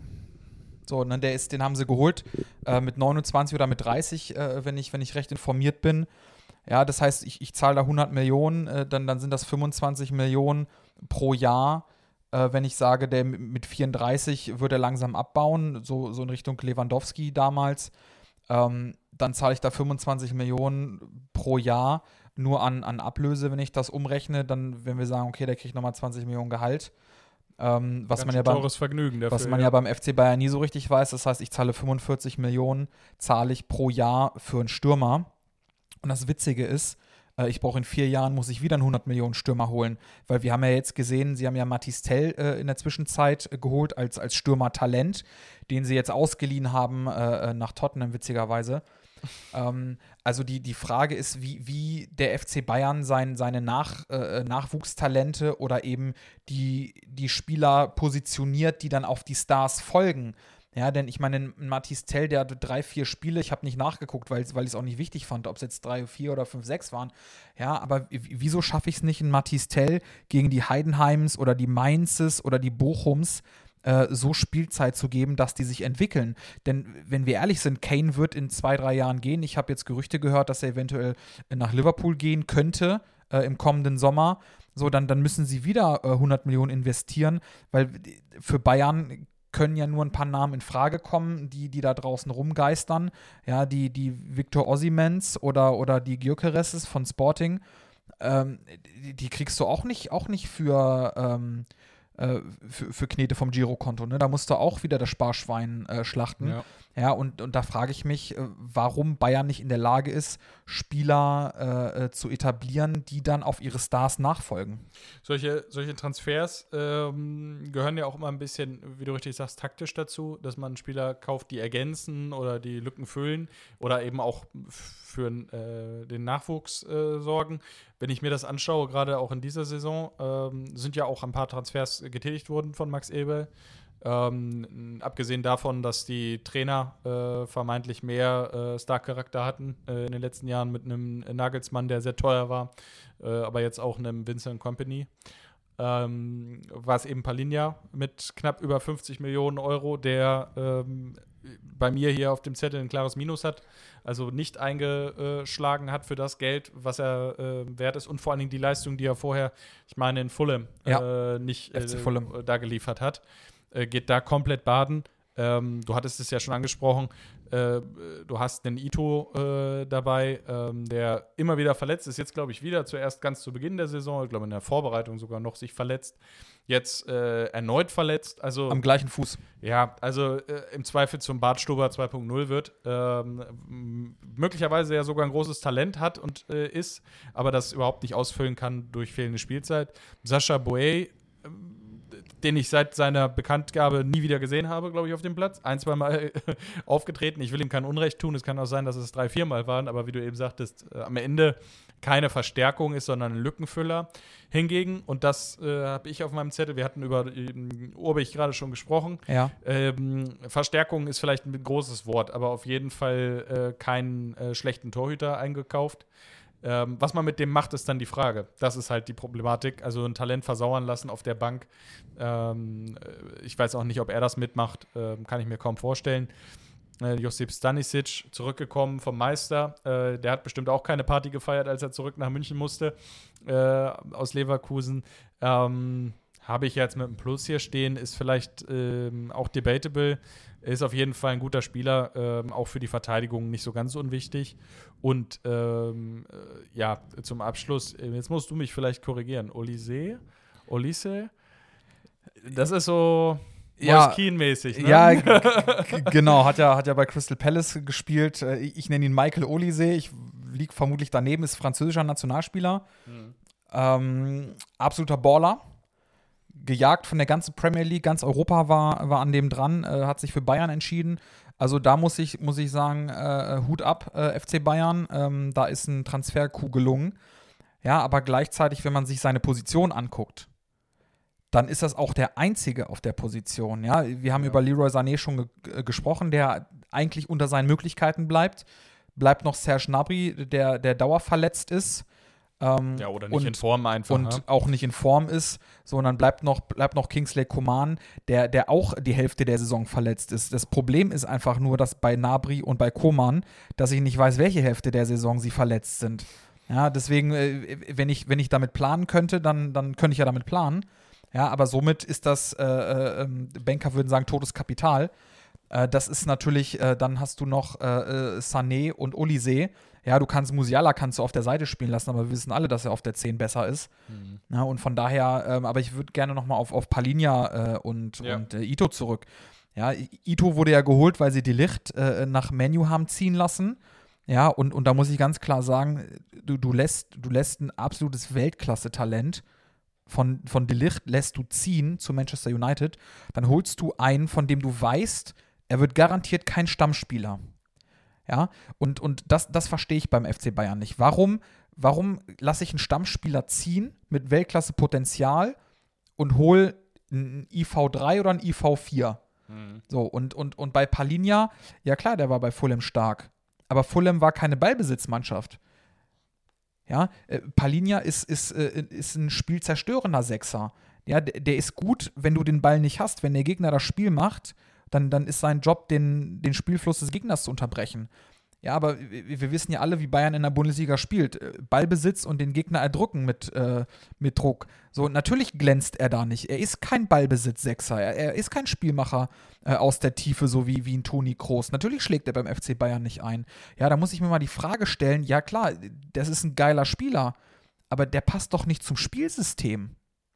So, ne, der ist, den haben sie geholt äh, mit neunundzwanzig oder mit dreißig, äh, wenn, ich, wenn ich recht informiert bin. Ja, das heißt, ich, ich zahle da hundert Millionen, äh, dann, dann sind das fünfundzwanzig Millionen pro Jahr. Äh, wenn ich sage, der mit vierunddreißig würde er langsam abbauen, so, so in Richtung Lewandowski damals, ähm, dann zahle ich da fünfundzwanzig Millionen pro Jahr nur an, an Ablöse, wenn ich das umrechne, dann, wenn wir sagen, okay, der kriegt nochmal zwanzig Millionen Gehalt, ähm, was, man ja, beim, Vergnügen dafür, was man ja. ja beim F C Bayern nie so richtig weiß. Das heißt, ich zahle fünfundvierzig Millionen, zahle ich pro Jahr für einen Stürmer. Und das Witzige ist, äh, ich brauche in vier Jahren, muss ich wieder einen hundert Millionen Stürmer holen. Weil wir haben ja jetzt gesehen, sie haben ja Mathys Tell äh, in der Zwischenzeit äh, geholt als, als Stürmer-Talent, den sie jetzt ausgeliehen haben äh, nach Tottenham, witzigerweise. ähm, also die, die Frage ist, wie, wie der F C Bayern sein, seine Nach, äh, Nachwuchstalente oder eben die, die Spieler positioniert, die dann auf die Stars folgen. Ja, denn ich meine, Mathys Tell, der hatte drei, vier Spiele, ich habe nicht nachgeguckt, weil, weil ich es auch nicht wichtig fand, ob es jetzt drei, vier oder fünf, sechs waren. Ja, aber wieso schaffe ich es nicht in Mathys Tell gegen die Heidenheims oder die Mainzes oder die Bochums äh, so Spielzeit zu geben, dass die sich entwickeln? Denn wenn wir ehrlich sind, Kane wird in zwei, drei Jahren gehen. Ich habe jetzt Gerüchte gehört, dass er eventuell nach Liverpool gehen könnte äh, im kommenden Sommer. So, dann, dann müssen sie wieder äh, hundert Millionen investieren, weil für Bayern können ja nur ein paar Namen in Frage kommen, die, die da draußen rumgeistern. Ja, die, die Victor Osimhens oder, oder die Gyökereses von Sporting, ähm, die, die kriegst du auch nicht, auch nicht für, ähm, äh, für, für Knete vom Girokonto. Ne? Da musst du auch wieder das Sparschwein äh, schlachten. Ja. Ja, und, und da frage ich mich, äh, warum Bayern nicht in der Lage ist, Spieler äh, zu etablieren, die dann auf ihre Stars nachfolgen. Solche, solche Transfers ähm, gehören ja auch immer ein bisschen, wie du richtig sagst, taktisch dazu, dass man Spieler kauft, die ergänzen oder die Lücken füllen oder eben auch für äh, den Nachwuchs äh, sorgen. Wenn ich mir das anschaue, gerade auch in dieser Saison, ähm, sind ja auch ein paar Transfers getätigt worden von Max Eberl. Ähm, abgesehen davon, dass die Trainer äh, vermeintlich mehr äh, Star-Charakter hatten äh, in den letzten Jahren mit einem Nagelsmann, der sehr teuer war, äh, aber jetzt auch einem Vincent Kompany. Ähm, war es eben Palinja mit knapp über fünfzig Millionen Euro, der ähm, bei mir hier auf dem Zettel ein klares Minus hat, also nicht eingeschlagen hat für das Geld, was er äh, wert ist und vor allen Dingen die Leistung, die er vorher, ich meine in Fulham, ja. äh, nicht F C Fulham. äh, da geliefert hat. Äh, geht da komplett baden. Ähm, du hattest es ja schon angesprochen, äh, du hast einen Ito äh, dabei, ähm, der immer wieder verletzt ist. Jetzt, glaube ich, wieder zuerst ganz zu Beginn der Saison, ich glaube in der Vorbereitung sogar noch sich verletzt. Jetzt äh, erneut verletzt. Also, am gleichen Fuß. Ja, also äh, im Zweifel zum Bartstuber zwei Punkt null wird. Ähm, m- möglicherweise ja sogar ein großes Talent hat und äh, ist, aber das überhaupt nicht ausfüllen kann durch fehlende Spielzeit. Sascha Boey, den ich seit seiner Bekanntgabe nie wieder gesehen habe, glaube ich, auf dem Platz. Ein, zwei Mal aufgetreten. Ich will ihm kein Unrecht tun. Es kann auch sein, dass es drei, vier Mal waren, aber wie du eben sagtest, äh, am Ende keine Verstärkung ist, sondern ein Lückenfüller. Hingegen, und das äh, habe ich auf meinem Zettel, wir hatten über ähm, Urbich gerade schon gesprochen, Ja. ähm, Verstärkung ist vielleicht ein großes Wort, aber auf jeden Fall äh, keinen äh, schlechten Torhüter eingekauft. Ähm, was man mit dem macht, ist dann die Frage. Das ist halt die Problematik. Also ein Talent versauern lassen auf der Bank. Ähm, ich weiß auch nicht, ob er das mitmacht. Ähm, kann ich mir kaum vorstellen. Äh, Josip Stanisic, zurückgekommen vom Meister. Äh, der hat bestimmt auch keine Party gefeiert, als er zurück nach München musste. Äh, aus Leverkusen. Ähm, habe ich jetzt mit einem Plus hier stehen. Ist vielleicht ähm, auch debatable. Ist auf jeden Fall ein guter Spieler, ähm, auch für die Verteidigung nicht so ganz unwichtig. Und ähm, äh, ja, zum Abschluss, jetzt musst du mich vielleicht korrigieren. Olise? Olise? Das ist so. Ja, Moise Keane-mäßig, ne? Ja, g- g- genau, hat ja, hat ja bei Crystal Palace gespielt. Äh, Ich, ich nenne ihn Michael Olise, ich liege vermutlich daneben, ist französischer Nationalspieler. Mhm. Ähm, absoluter Baller. Gejagt von der ganzen Premier League, ganz Europa war, war an dem dran, äh, hat sich für Bayern entschieden. Also da muss ich, muss ich sagen, äh, Hut ab, äh, F C Bayern. Ähm, da ist ein Transfer-Coup gelungen. Ja, aber gleichzeitig, wenn man sich seine Position anguckt, dann ist das auch der Einzige auf der Position. Ja, wir haben Ja. über Leroy Sané schon ge äh, gesprochen, der eigentlich unter seinen Möglichkeiten bleibt. Bleibt noch Serge Gnabry, der, der dauerverletzt ist. Ähm, Ja, oder nicht und, in Form einfach. und ne? auch nicht in Form ist, sondern bleibt noch, bleibt noch Kingsley Coman, der, der auch die Hälfte der Saison verletzt ist. Das Problem ist einfach nur, dass bei Gnabry und bei Coman, dass ich nicht weiß, welche Hälfte der Saison sie verletzt sind. Ja, deswegen, äh, wenn ich, wenn ich damit planen könnte, dann, dann könnte ich ja damit planen. Ja, aber somit ist das, äh, äh, Banker würden sagen, totes Kapital. Äh, das ist natürlich, äh, dann hast du noch äh, äh, Sané und Olise. Ja, du kannst Musiala kannst du auf der Seite spielen lassen, aber wir wissen alle, dass er auf der zehn besser ist. Mhm. Ja, und von daher, ähm, aber ich würde gerne noch mal auf, auf Palinja äh, und, Ja. und äh, Ito zurück. Ja, I- Ito wurde ja geholt, weil sie die Licht äh, nach Menu haben ziehen lassen. Ja, und, und da muss ich ganz klar sagen, du, du, lässt, du lässt ein absolutes Weltklasse-Talent von, von De Ligt lässt du ziehen zu Manchester United, dann holst du einen, von dem du weißt, er wird garantiert kein Stammspieler. Ja, und, und das, das verstehe ich beim F C Bayern nicht. Warum, warum lasse ich einen Stammspieler ziehen mit Weltklasse-Potenzial und hole einen I V drei oder einen I V vier? Mhm. So, und, und, und bei Palinja, ja klar, der war bei Fulham stark, aber Fulham war keine Ballbesitzmannschaft. Ja, äh, Palinja ist, ist, äh, ist ein spielzerstörender Sechser. Ja, der, der ist gut, wenn du den Ball nicht hast. Wenn der Gegner das Spiel macht, dann, dann ist sein Job, den, den Spielfluss des Gegners zu unterbrechen. Ja, aber wir, wir wissen ja alle, wie Bayern in der Bundesliga spielt. Äh, Ballbesitz und den Gegner erdrücken mit, äh, mit Druck. So, natürlich glänzt er da nicht. Er ist kein Ballbesitz-Sechser. Er, er ist kein Spielmacher äh, aus der Tiefe, so wie, wie ein Toni Kroos. Natürlich schlägt er beim F C Bayern nicht ein. Ja, da muss ich mir mal die Frage stellen, ja klar, das ist ein geiler Spieler, aber der passt doch nicht zum Spielsystem.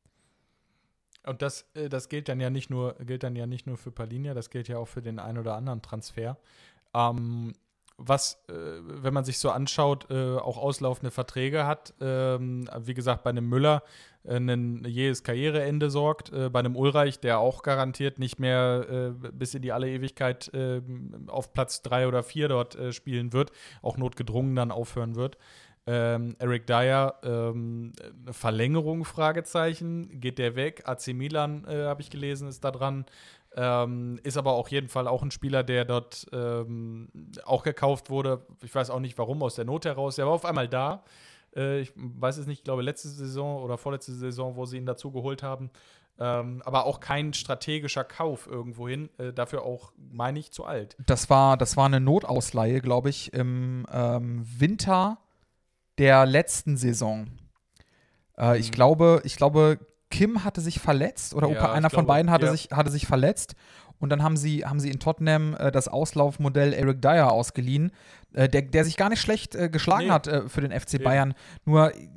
Und das, äh, das gilt dann ja nicht nur, gilt dann ja nicht nur für Palinja, das gilt ja auch für den einen oder anderen Transfer. Ähm, was, äh, wenn man sich so anschaut, äh, auch auslaufende Verträge hat, ähm, wie gesagt, bei einem Müller äh, ein jähes Karriereende sorgt, äh, bei einem Ulreich, der auch garantiert nicht mehr äh, bis in die alle Ewigkeit äh, auf Platz drei oder vier dort äh, spielen wird, auch notgedrungen dann aufhören wird. Ähm, Eric Dyer, ähm, eine Verlängerung, Fragezeichen, geht der weg? A C Milan, äh, habe ich gelesen, ist da dran. Ähm, ist aber auf jeden Fall auch ein Spieler, der dort ähm, auch gekauft wurde. Ich weiß auch nicht, warum, aus der Not heraus. Der war auf einmal da. Äh, ich weiß es nicht, ich glaube, letzte Saison oder vorletzte Saison, wo sie ihn dazu geholt haben. Ähm, aber auch kein strategischer Kauf irgendwohin. Äh, dafür auch, meine ich, zu alt. Das war, das war eine Notausleihe, glaube ich, im ähm, Winter der letzten Saison. Äh, ich Mhm. glaube, ich glaube, Kim hatte sich verletzt oder Ja, Opa, einer ich von glaube, beiden hatte, ja. sich, hatte sich verletzt. Und dann haben sie, haben sie in Tottenham äh, das Auslaufmodell Eric Dyer ausgeliehen, äh, der, der sich gar nicht schlecht äh, geschlagen Nee. hat äh, für den F C Eben. Bayern. Nur äh,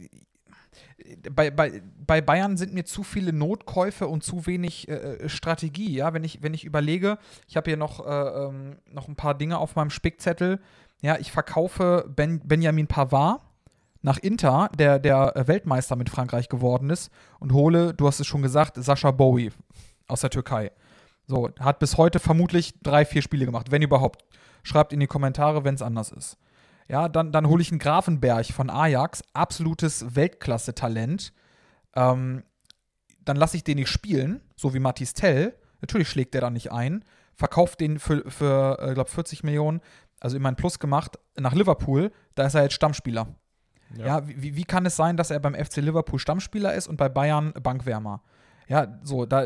bei, bei, bei Bayern sind mir zu viele Notkäufe und zu wenig äh, Strategie. Ja, wenn ich, wenn ich überlege, ich habe hier noch, äh, ähm, noch ein paar Dinge auf meinem Spickzettel. Ja, ich verkaufe ben, Benjamin Pavard nach Inter, der, der Weltmeister mit Frankreich geworden ist, und hole, du hast es schon gesagt, Sascha Bowie aus der Türkei. So, hat bis heute vermutlich drei, vier Spiele gemacht, wenn überhaupt. Schreibt in die Kommentare, wenn es anders ist. Ja, dann, dann hole ich einen Grafenberg von Ajax, absolutes Weltklasse-Talent. Ähm, dann lasse ich den nicht spielen, so wie Mathis Tell. Natürlich schlägt der dann nicht ein. Verkauft den für, für äh, glaube vierzig Millionen, also immerhin Plus gemacht, nach Liverpool. Da ist er jetzt Stammspieler. Ja, ja wie, wie kann es sein, dass er beim F C Liverpool Stammspieler ist und bei Bayern Bankwärmer? Ja, so, da,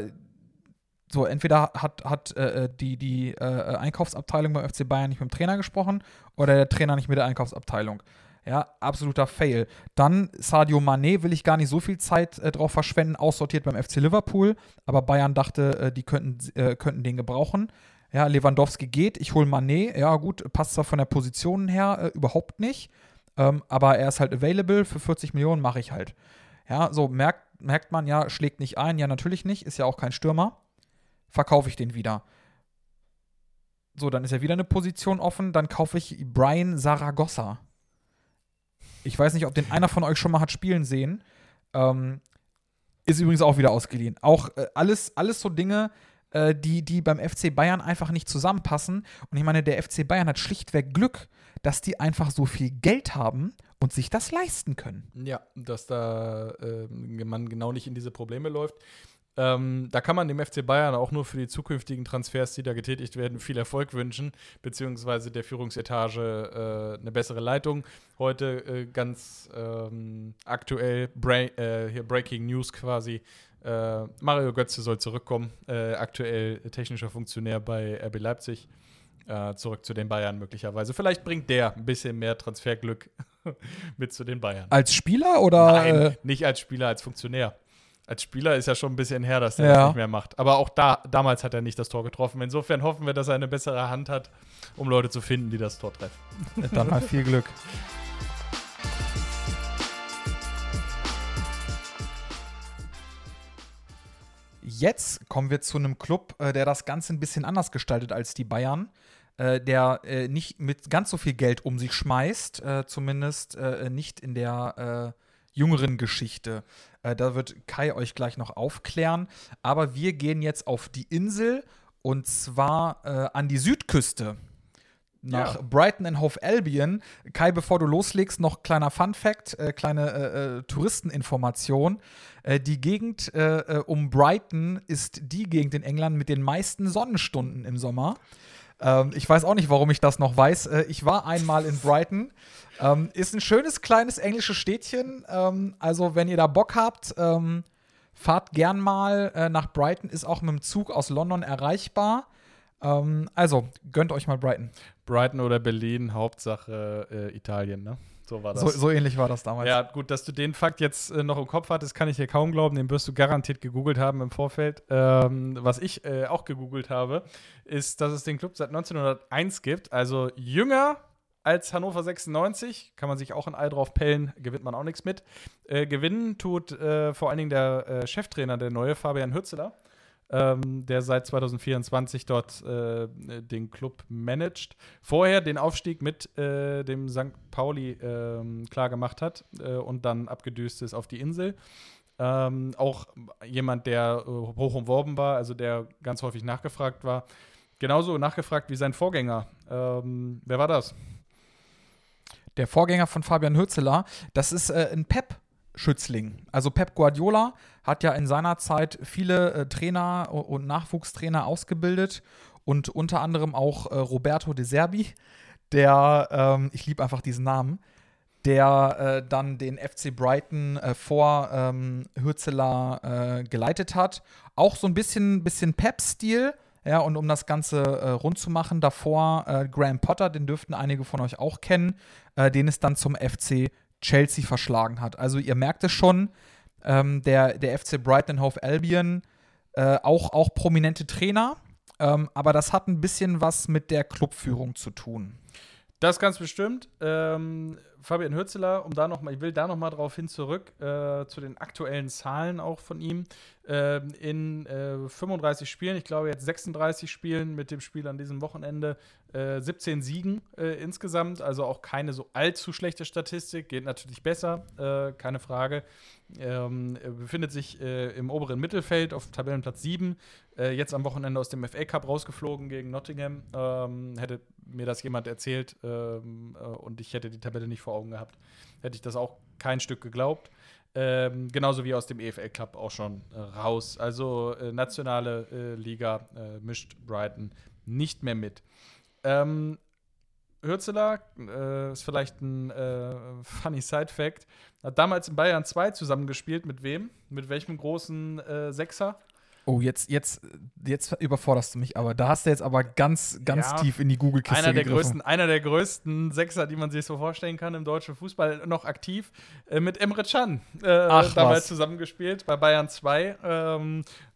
so entweder hat, hat äh, die, die äh, Einkaufsabteilung beim F C Bayern nicht mit dem Trainer gesprochen oder der Trainer nicht mit der Einkaufsabteilung. Ja, absoluter Fail. Dann Sadio Mané, will ich gar nicht so viel Zeit äh, drauf verschwenden, aussortiert beim F C Liverpool, aber Bayern dachte, äh, die könnten, äh, könnten den gebrauchen. Ja, Lewandowski geht, ich hole Mané, ja gut, passt zwar von der Position her äh, überhaupt nicht, ähm, aber er ist halt available, für vierzig Millionen mache ich halt. Ja, so merkt, merkt man, ja, schlägt nicht ein, ja natürlich nicht, ist ja auch kein Stürmer. verkaufe ich den wieder. So, dann ist ja wieder eine Position offen, dann kaufe ich Brian Zaragoza. Ich weiß nicht, ob den einer von euch schon mal hat spielen sehen. Ähm, ist übrigens auch wieder ausgeliehen. Auch äh, alles, alles so Dinge, äh, die, die beim F C Bayern einfach nicht zusammenpassen. Und ich meine, der F C Bayern hat schlichtweg Glück, dass die einfach so viel Geld haben und sich das leisten können. Ja, dass da äh, man genau nicht in diese Probleme läuft. Ähm, da kann man dem F C Bayern auch nur für die zukünftigen Transfers, die da getätigt werden, viel Erfolg wünschen, beziehungsweise der Führungsetage äh, eine bessere Leitung. Heute äh, ganz ähm, aktuell Bra- äh, hier Breaking News quasi. Äh, Mario Götze soll zurückkommen, äh, aktuell technischer Funktionär bei R B Leipzig. Äh, zurück zu den Bayern möglicherweise. Vielleicht bringt der ein bisschen mehr Transferglück mit zu den Bayern. Als Spieler oder? Nein, äh, nicht als Spieler, als Funktionär. Als Spieler ist ja schon ein bisschen her, dass er Ja. das nicht mehr macht. Aber auch da, damals hat er nicht das Tor getroffen. Insofern hoffen wir, dass er eine bessere Hand hat, um Leute zu finden, die das Tor treffen. Dann mal viel Glück. Jetzt kommen wir zu einem Club, äh, der das Ganze ein bisschen anders gestaltet als die Bayern. Äh, der äh, nicht mit ganz so viel Geld um sich schmeißt, äh, zumindest äh, nicht in der äh, jüngeren Geschichte. Äh, da wird Kai euch gleich noch aufklären. Aber wir gehen jetzt auf die Insel und zwar äh, an die Südküste. Nach Ja. Brighton and Hove Albion. Kai, bevor du loslegst, noch kleiner Fun-Fact, äh, kleine äh, äh, Touristeninformation. Äh, die Gegend äh, äh, um Brighton ist die Gegend in England mit den meisten Sonnenstunden im Sommer. Ähm, ich weiß auch nicht, warum ich das noch weiß. Äh, ich war einmal in Brighton. Ähm, ist ein schönes, kleines englisches Städtchen. Ähm, also, wenn ihr da Bock habt, ähm, fahrt gern mal äh, nach Brighton. Ist auch mit dem Zug aus London erreichbar. Ähm, also, gönnt euch mal Brighton. Brighton oder Berlin, Hauptsache äh, Italien, ne? So war das. So, so ähnlich war das damals. Ja, gut, dass du den Fakt jetzt äh, noch im Kopf hattest, kann ich dir kaum glauben. Den wirst du garantiert gegoogelt haben im Vorfeld. Ähm, was ich äh, auch gegoogelt habe, ist, dass es den Club seit neunzehnhunderteins gibt. Also jünger als Hannover sechsundneunzig. Kann man sich auch ein Ei drauf pellen, gewinnt man auch nichts mit. Äh, gewinnen tut äh, vor allen Dingen der äh, Cheftrainer, der neue, Fabian Hürzeler. Ähm, der seit zweitausendvierundzwanzig dort äh, den Club managt. Vorher den Aufstieg mit äh, dem Sankt Pauli ähm, klar gemacht hat äh, und dann abgedüst ist auf die Insel. Ähm, auch jemand, der äh, hoch umworben war, also der ganz häufig nachgefragt war. Genauso nachgefragt wie sein Vorgänger. Ähm, wer war das? Der Vorgänger von Fabian Hürzeler, das ist äh, ein Pep. Schützling. Also Pep Guardiola hat ja in seiner Zeit viele äh, Trainer und Nachwuchstrainer ausgebildet und unter anderem auch äh, Roberto De Zerbi, der, ähm, ich liebe einfach diesen Namen, der äh, dann den F C Brighton äh, vor ähm, Hürzeler äh, geleitet hat. Auch so ein bisschen, bisschen Pep-Stil. Ja, und um das Ganze äh, rund zu machen, davor äh, Graham Potter, den dürften einige von euch auch kennen, äh, den es dann zum F C Chelsea verschlagen hat. Also ihr merkt es schon, ähm, der, der F C Brighton and Hove Albion, äh, auch, auch prominente Trainer, ähm, aber das hat ein bisschen was mit der Clubführung zu tun. Das ganz bestimmt. Ähm, Fabian Hürzeler, um da noch mal, ich will da noch mal drauf hin zurück, äh, zu den aktuellen Zahlen auch von ihm. Ähm, in äh, fünfunddreißig Spielen, ich glaube jetzt sechsunddreißig Spielen mit dem Spiel an diesem Wochenende, äh, siebzehn Siegen äh, insgesamt, also auch keine so allzu schlechte Statistik, geht natürlich besser, äh, keine Frage. Ähm, er befindet sich äh, im oberen Mittelfeld auf Tabellenplatz sieben, äh, jetzt am Wochenende aus dem F A Cup rausgeflogen gegen Nottingham. Ähm, hätte mir das jemand erzählt ähm, äh, und ich hätte die Tabelle nicht vor Augen gehabt, hätte ich das auch kein Stück geglaubt. Ähm, genauso wie aus dem E F L Cup auch schon äh, raus. Also äh, nationale äh, Liga äh, mischt Brighton nicht mehr mit. Ähm, Hürzeler äh, ist vielleicht ein äh, funny Side-Fact. Hat damals in Bayern zwei zusammengespielt. Mit wem? Mit welchem großen äh, Sechser? Oh, jetzt, jetzt, jetzt überforderst du mich, aber da hast du jetzt aber ganz, ganz Ja, tief in die Google-Kiste Einer der, gegriffen. größten, einer der größten Sechser, die man sich so vorstellen kann im deutschen Fußball, noch aktiv, äh, mit Emre Can. Äh, Ach, damals was. zusammengespielt bei Bayern zwei. Ähm,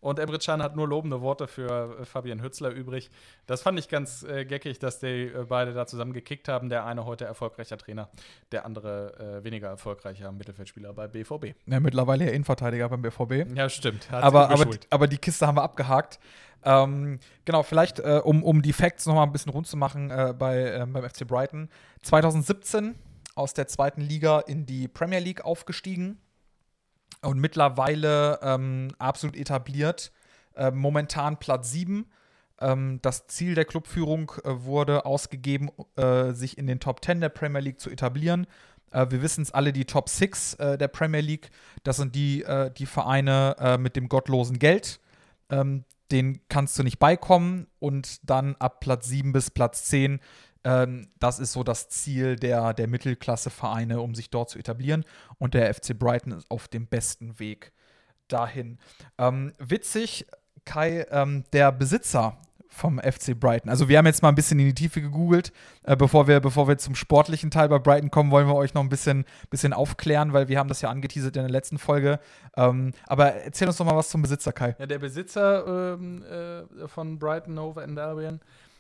Und Emre Can hat nur lobende Worte für äh, Fabian Hützler übrig. Das fand ich ganz äh, geckig, dass die äh, beide da zusammen gekickt haben. Der eine heute erfolgreicher Trainer, der andere äh, weniger erfolgreicher Mittelfeldspieler bei B V B. Ja, mittlerweile ja Innenverteidiger beim B V B. Ja, stimmt. Hat Aber, aber, aber die Kiste haben wir abgehakt. Ähm, genau, vielleicht, äh, um, um die Facts noch mal ein bisschen rund zu machen äh, bei, äh, beim F C Brighton. zwanzig siebzehn aus der zweiten Liga in die Premier League aufgestiegen und mittlerweile ähm, absolut etabliert. Äh, momentan Platz sieben. Ähm, das Ziel der Clubführung äh, wurde ausgegeben, äh, sich in den Top zehn der Premier League zu etablieren. Äh, wir wissen es alle, die Top sechs äh, der Premier League, das sind die, äh, die Vereine äh, mit dem gottlosen Geld. Ähm, den kannst du nicht beikommen und dann ab Platz sieben bis Platz zehn, ähm, das ist so das Ziel der, der Mittelklasse-Vereine, um sich dort zu etablieren. Und der F C Brighton ist auf dem besten Weg dahin. Ähm, witzig, Kai, ähm, der Besitzer vom F C Brighton. Also wir haben jetzt mal ein bisschen in die Tiefe gegoogelt. Äh, bevor wir, bevor wir zum sportlichen Teil bei Brighton kommen, wollen wir euch noch ein bisschen, bisschen aufklären, weil wir haben das ja angeteasert in der letzten Folge. Ähm, aber erzähl uns doch mal was zum Besitzer, Kai. Ja, der Besitzer ähm, äh, von Brighton Hove and Albion,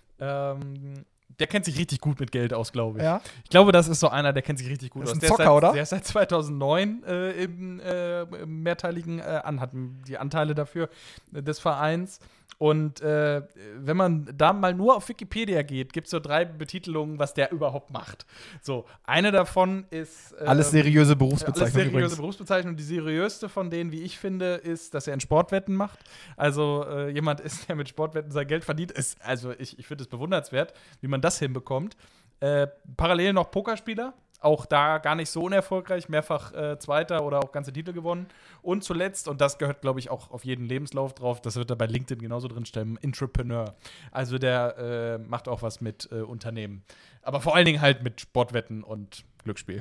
ähm, der kennt sich richtig gut mit Geld aus, glaube ich. Ja? Ich glaube, das ist so einer, der kennt sich richtig gut Das aus. ist ein Der Zocker, seit, oder? Der ist seit zweitausendneun äh, im, äh, im mehrteiligen äh, an, hat die Anteile dafür äh, des Vereins. Und äh, wenn man da mal nur auf Wikipedia geht, gibt es so drei Betitelungen, was der überhaupt macht. So, eine davon ist äh, Alles seriöse alles Berufsbezeichnungen seriöse übrigens. Berufen. Die seriöste von denen, wie ich finde, ist, dass er in Sportwetten macht. Also äh, jemand ist, der mit Sportwetten sein Geld verdient. Ist, also ich, ich finde es bewundernswert, wie man das hinbekommt. Äh, parallel noch Pokerspieler. Auch da gar nicht so unerfolgreich, mehrfach äh, Zweiter oder auch ganze Titel gewonnen. Und zuletzt, und das gehört, glaube ich, auch auf jeden Lebenslauf drauf, das wird da bei LinkedIn genauso drin stehen, Entrepreneur. Also der äh, macht auch was mit äh, Unternehmen. Aber vor allen Dingen halt mit Sportwetten und Glücksspiel.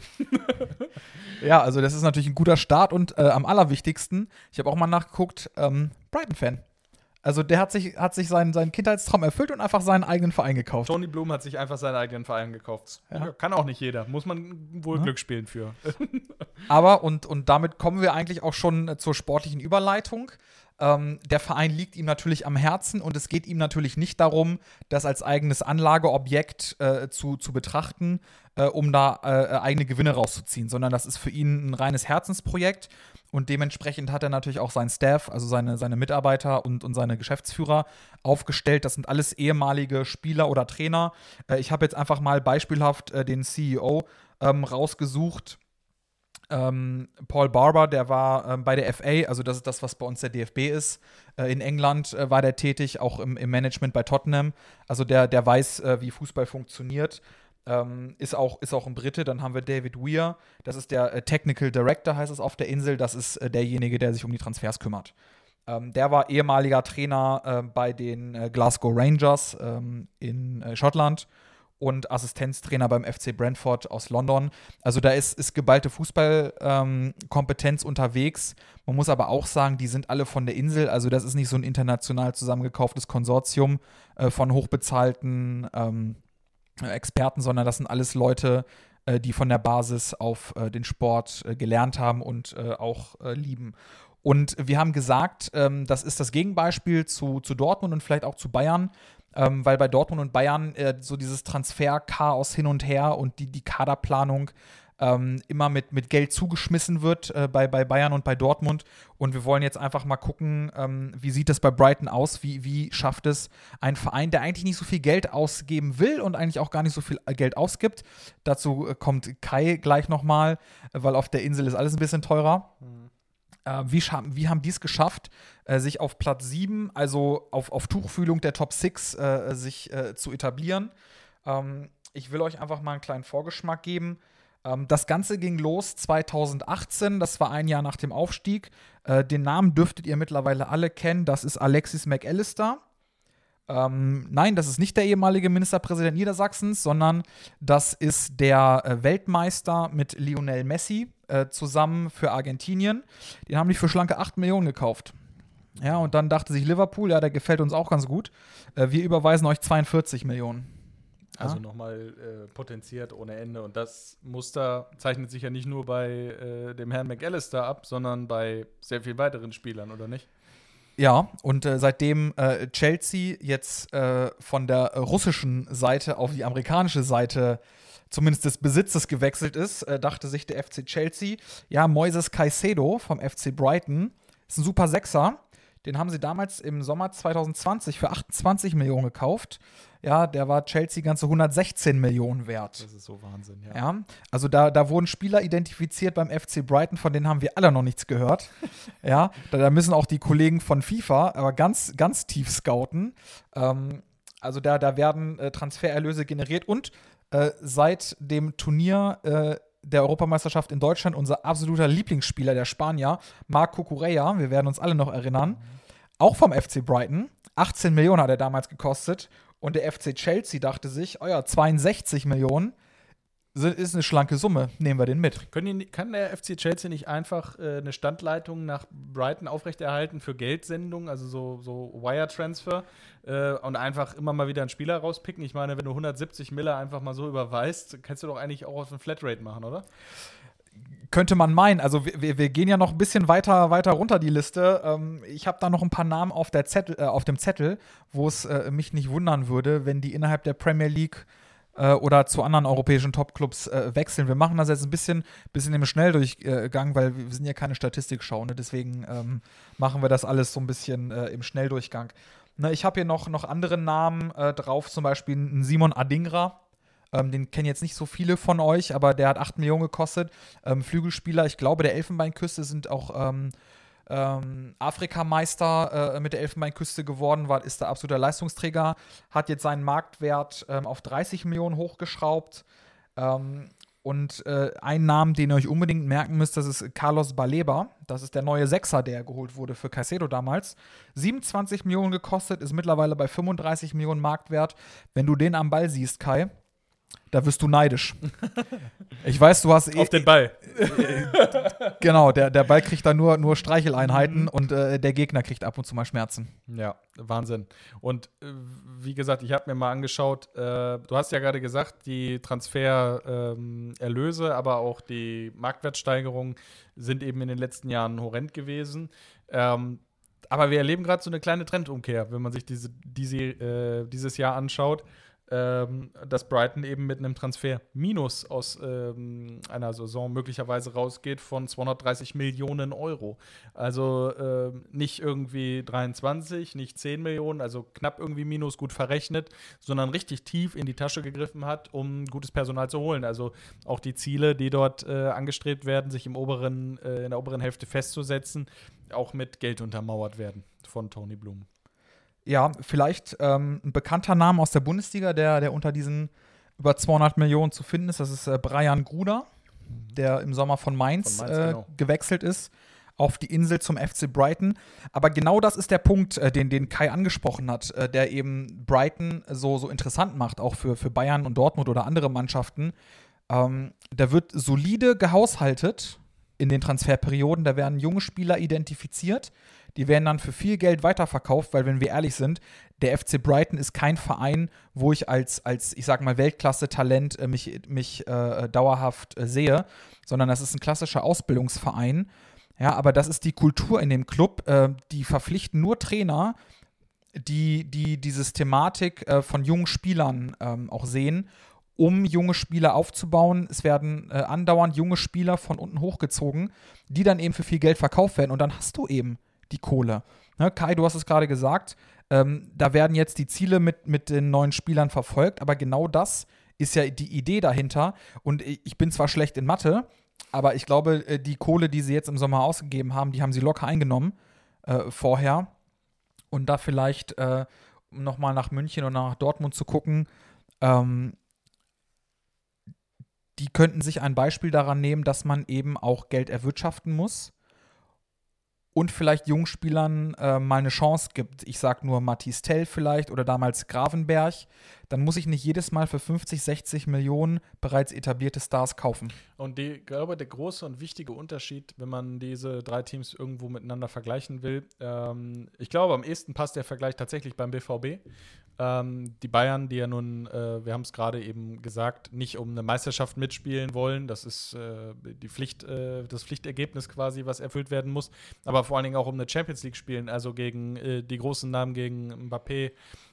Ja, also das ist natürlich ein guter Start und äh, am allerwichtigsten, ich habe auch mal nachgeguckt, ähm, Brighton-Fan. Also der hat sich, hat sich seinen, seinen Kindheitstraum erfüllt und einfach seinen eigenen Verein gekauft. Tony Bloom hat sich einfach seinen eigenen Verein gekauft. Ja. Ja, kann auch nicht jeder. Muss man wohl Ja. Glück spielen für. Aber, und, und damit kommen wir eigentlich auch schon äh, zur sportlichen Überleitung. Ähm, der Verein liegt ihm natürlich am Herzen und es geht ihm natürlich nicht darum, das als eigenes Anlageobjekt äh, zu, zu betrachten, äh, um da äh, eigene Gewinne rauszuziehen, sondern das ist für ihn ein reines Herzensprojekt und dementsprechend hat er natürlich auch seinen Staff, also seine, seine Mitarbeiter und, und seine Geschäftsführer aufgestellt. Das sind alles ehemalige Spieler oder Trainer. Äh, ich habe jetzt einfach mal beispielhaft äh, den C E O ähm, rausgesucht. Ähm, Paul Barber, der war ähm, bei der F A, also das ist das, was bei uns der D F B ist. Äh, in England äh, war der tätig, auch im, im Management bei Tottenham. Also der, der weiß, äh, wie Fußball funktioniert. Ähm, ist, auch, ist auch ein Brite. Dann haben wir David Weir, das ist der äh, Technical Director, heißt es auf der Insel. Das ist äh, derjenige, der sich um die Transfers kümmert. Ähm, der war ehemaliger Trainer äh, bei den äh, Glasgow Rangers ähm, in äh, Schottland und Assistenztrainer beim F C Brentford aus London. Also da ist, ist geballte Fußballkompetenz ähm, unterwegs. Man muss aber auch sagen, die sind alle von der Insel. Also das ist nicht so ein international zusammengekauftes Konsortium äh, von hochbezahlten ähm, Experten, sondern das sind alles Leute, äh, die von der Basis auf äh, den Sport äh, gelernt haben und äh, auch äh, lieben. Und wir haben gesagt, ähm, das ist das Gegenbeispiel zu, zu Dortmund und vielleicht auch zu Bayern. Ähm, weil bei Dortmund und Bayern äh, so dieses Transferchaos hin und her und die, die Kaderplanung ähm, immer mit, mit Geld zugeschmissen wird äh, bei, bei Bayern und bei Dortmund. Und wir wollen jetzt einfach mal gucken, ähm, wie sieht das bei Brighton aus? Wie, wie schafft es ein Verein, der eigentlich nicht so viel Geld ausgeben will und eigentlich auch gar nicht so viel Geld ausgibt? Dazu äh, kommt Kai gleich nochmal, äh, weil auf der Insel ist alles ein bisschen teurer. Mhm. Äh, wie, wie haben die es geschafft, äh, sich auf Platz sieben, also auf, auf Tuchfühlung der Top sechs, äh, sich äh, zu etablieren? Ähm, ich will euch einfach mal einen kleinen Vorgeschmack geben. Ähm, das Ganze ging los zweitausendachtzehn, das war ein Jahr nach dem Aufstieg. Äh, den Namen dürftet ihr mittlerweile alle kennen, das ist Alexis McAllister. Ähm, nein, das ist nicht der ehemalige Ministerpräsident Niedersachsens, sondern das ist der äh, Weltmeister mit Lionel Messi äh, zusammen für Argentinien. Den haben die für schlanke acht Millionen gekauft. Ja, und dann dachte sich Liverpool, ja, der gefällt uns auch ganz gut. Äh, wir überweisen euch zweiundvierzig Millionen. Also ja. nochmal äh, potenziert ohne Ende. Und das Muster zeichnet sich ja nicht nur bei äh, dem Herrn McAllister ab, sondern bei sehr vielen weiteren Spielern, oder nicht? Ja, und äh, seitdem äh, Chelsea jetzt äh, von der äh, russischen Seite auf die amerikanische Seite zumindest des Besitzes gewechselt ist, äh, dachte sich der F C Chelsea, ja, Moises Caicedo vom F C Brighton ist ein super Sechser. Den haben sie damals im Sommer zwanzig zwanzig für achtundzwanzig Millionen gekauft. Ja, der war Chelsea ganze hundertsechzehn Millionen wert. Das ist so Wahnsinn, ja. Ja, also da, da wurden Spieler identifiziert beim F C Brighton, von denen haben wir alle noch nichts gehört. Ja, da, da müssen auch die Kollegen von FIFA aber ganz, ganz tief scouten. Ähm, also da, da werden äh, Transfererlöse generiert und äh, seit dem Turnier äh, der Europameisterschaft in Deutschland unser absoluter Lieblingsspieler, der Spanier, Marc Cucurella, wir werden uns alle noch erinnern, mhm. auch vom F C Brighton. achtzehn Millionen hat er damals gekostet. Und der F C Chelsea dachte sich, oh ja, zweiundsechzig Millionen ist eine schlanke Summe, nehmen wir den mit. Können die, kann der F C Chelsea nicht einfach äh, eine Standleitung nach Brighton aufrechterhalten für Geldsendungen, also so, so Wire-Transfer äh, und einfach immer mal wieder einen Spieler rauspicken? Ich meine, wenn du hundertsiebzig Mille einfach mal so überweist, kannst du doch eigentlich auch auf eine Flatrate machen, oder? Könnte man meinen. Also wir, wir gehen ja noch ein bisschen weiter, weiter runter die Liste. Ähm, ich habe da noch ein paar Namen auf, der Zettel, äh, auf dem Zettel, wo es äh, mich nicht wundern würde, wenn die innerhalb der Premier League äh, oder zu anderen europäischen Topclubs äh, wechseln. Wir machen das jetzt ein bisschen, bisschen im Schnelldurchgang, weil wir sind ja keine Statistikschau, ne? Deswegen ähm, machen wir das alles so ein bisschen äh, im Schnelldurchgang. Ne, ich habe hier noch, noch andere Namen äh, drauf, zum Beispiel einen Simon Adingra. Ähm, den kennen jetzt nicht so viele von euch, aber der hat acht Millionen gekostet. Ähm, Flügelspieler, ich glaube, der Elfenbeinküste sind auch ähm, ähm, Afrikameister äh, mit der Elfenbeinküste geworden, war, ist der absoluter Leistungsträger, hat jetzt seinen Marktwert ähm, auf dreißig Millionen hochgeschraubt. Ähm, und äh, ein Namen, den ihr euch unbedingt merken müsst, das ist Carlos Baleba. Das ist der neue Sechser, der geholt wurde für Caicedo damals. siebenundzwanzig Millionen gekostet, ist mittlerweile bei fünfunddreißig Millionen Marktwert. Wenn du den am Ball siehst, Kai, da wirst du neidisch. Ich weiß, du hast eh. Auf den Ball. Genau, der, der Ball kriegt da nur, nur Streicheleinheiten mhm. und äh, der Gegner kriegt ab und zu mal Schmerzen. Ja, Wahnsinn. Und äh, wie gesagt, ich habe mir mal angeschaut, äh, du hast ja gerade gesagt, die Transfererlöse, ähm, aber auch die Marktwertsteigerungen sind eben in den letzten Jahren horrend gewesen. Ähm, aber wir erleben gerade so eine kleine Trendumkehr, wenn man sich diese, diese, äh, dieses Jahr anschaut. Ähm, dass Brighton eben mit einem Transfer Minus aus ähm, einer Saison möglicherweise rausgeht von zweihundertdreißig Millionen Euro. Also äh, nicht irgendwie dreiundzwanzig, nicht zehn Millionen, also knapp irgendwie Minus, gut verrechnet, sondern richtig tief in die Tasche gegriffen hat, um gutes Personal zu holen. Also auch die Ziele, die dort äh, angestrebt werden, sich im oberen, äh, in der oberen Hälfte festzusetzen, auch mit Geld untermauert werden von Tony Bloom. Ja, vielleicht ähm, ein bekannter Name aus der Bundesliga, der, der unter diesen über zweihundert Millionen zu finden ist. Das ist äh, Brian Gruder, der im Sommer von Mainz, von Mainz äh, genau. gewechselt ist auf die Insel zum F C Brighton. Aber genau das ist der Punkt, äh, den, den Kai angesprochen hat, äh, der eben Brighton so, so interessant macht, auch für, für Bayern und Dortmund oder andere Mannschaften. Ähm, da wird solide gehaushaltet in den Transferperioden. Da werden junge Spieler identifiziert. Die werden dann für viel Geld weiterverkauft, weil, wenn wir ehrlich sind, der F C Brighton ist kein Verein, wo ich als, als ich sag mal, Weltklasse-Talent äh, mich, mich äh, dauerhaft äh, sehe, sondern das ist ein klassischer Ausbildungsverein. Ja, aber das ist die Kultur in dem Club. Äh, die verpflichten nur Trainer, die, die die Systematik äh, von jungen Spielern ähm, auch sehen, um junge Spieler aufzubauen. Es werden äh, andauernd junge Spieler von unten hochgezogen, die dann eben für viel Geld verkauft werden. Und dann hast du eben die Kohle. Ne, Kai, du hast es gerade gesagt, ähm, da werden jetzt die Ziele mit, mit den neuen Spielern verfolgt, aber genau das ist ja die Idee dahinter. Und ich bin zwar schlecht in Mathe, aber ich glaube, die Kohle, die sie jetzt im Sommer ausgegeben haben, die haben sie locker eingenommen äh, vorher. Und da vielleicht, äh, um nochmal nach München oder nach Dortmund zu gucken, ähm, die könnten sich ein Beispiel daran nehmen, dass man eben auch Geld erwirtschaften muss und vielleicht Jungspielern äh, mal eine Chance gibt. Ich sag nur Mathis Tell vielleicht oder damals Gravenberg. dann muss ich nicht jedes Mal für fünfzig, sechzig Millionen bereits etablierte Stars kaufen. Und die, ich glaube, der große und wichtige Unterschied, wenn man diese drei Teams irgendwo miteinander vergleichen will, ähm, ich glaube, am ehesten passt der Vergleich tatsächlich beim B V B. Ähm, die Bayern, die ja nun, äh, wir haben es gerade eben gesagt, nicht um eine Meisterschaft mitspielen wollen, das ist äh, die Pflicht, äh, das Pflichtergebnis quasi, was erfüllt werden muss, aber vor allen Dingen auch um eine Champions League spielen, also gegen äh, die großen Namen, gegen Mbappé,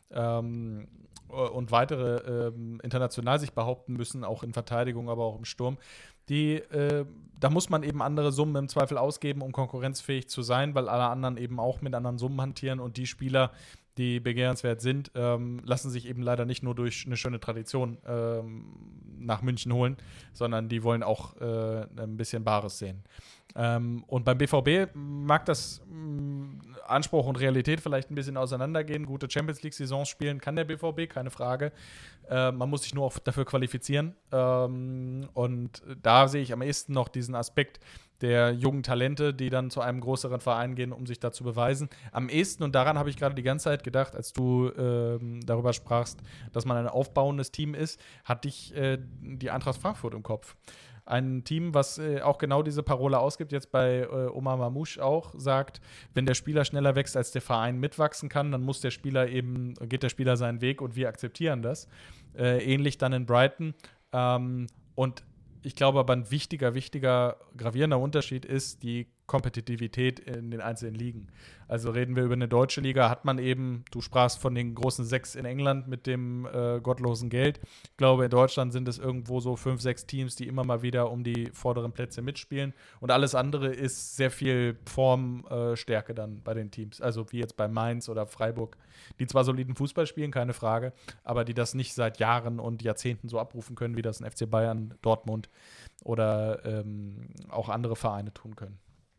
ähm, und weitere ähm, international sich behaupten müssen, auch in Verteidigung, aber auch im Sturm. Die, äh, da muss man eben andere Summen im Zweifel ausgeben, um konkurrenzfähig zu sein, weil alle anderen eben auch mit anderen Summen hantieren und die Spieler, die begehrenswert sind, ähm, lassen sich eben leider nicht nur durch eine schöne Tradition ähm, nach München holen, sondern die wollen auch äh, ein bisschen Bares sehen. Ähm, und beim B V B mag das mh, Anspruch und Realität vielleicht ein bisschen auseinandergehen. Gute Champions-League-Saisons spielen kann der B V B, keine Frage. Äh, man muss sich nur auch dafür qualifizieren. Ähm, und da sehe ich am ehesten noch diesen Aspekt der jungen Talente, die dann zu einem größeren Verein gehen, um sich da zu beweisen. Am ehesten, und daran habe ich gerade die ganze Zeit gedacht, als du ähm, darüber sprachst, dass man ein aufbauendes Team ist, hatte ich äh, die Eintracht Frankfurt im Kopf. Ein Team, was äh, auch genau diese Parole ausgibt, jetzt bei äh, Omar Mamouche auch, sagt, wenn der Spieler schneller wächst, als der Verein mitwachsen kann, dann muss der Spieler eben, geht der Spieler seinen Weg und wir akzeptieren das. Äh, ähnlich dann in Brighton. Ähm, und ich glaube aber ein wichtiger, wichtiger, gravierender Unterschied ist die Kompetitivität in den einzelnen Ligen. Also reden wir über eine deutsche Liga, hat man eben, du sprachst von den großen sechs in England mit dem äh, gottlosen Geld. Ich glaube, in Deutschland sind es irgendwo so fünf, sechs Teams, die immer mal wieder um die vorderen Plätze mitspielen. Und alles andere ist sehr viel Formstärke äh, dann bei den Teams. Also wie jetzt bei Mainz oder Freiburg, die zwar soliden Fußball spielen, keine Frage, aber die das nicht seit Jahren und Jahrzehnten so abrufen können, wie das ein F C Bayern, Dortmund oder ähm, auch andere Vereine tun können.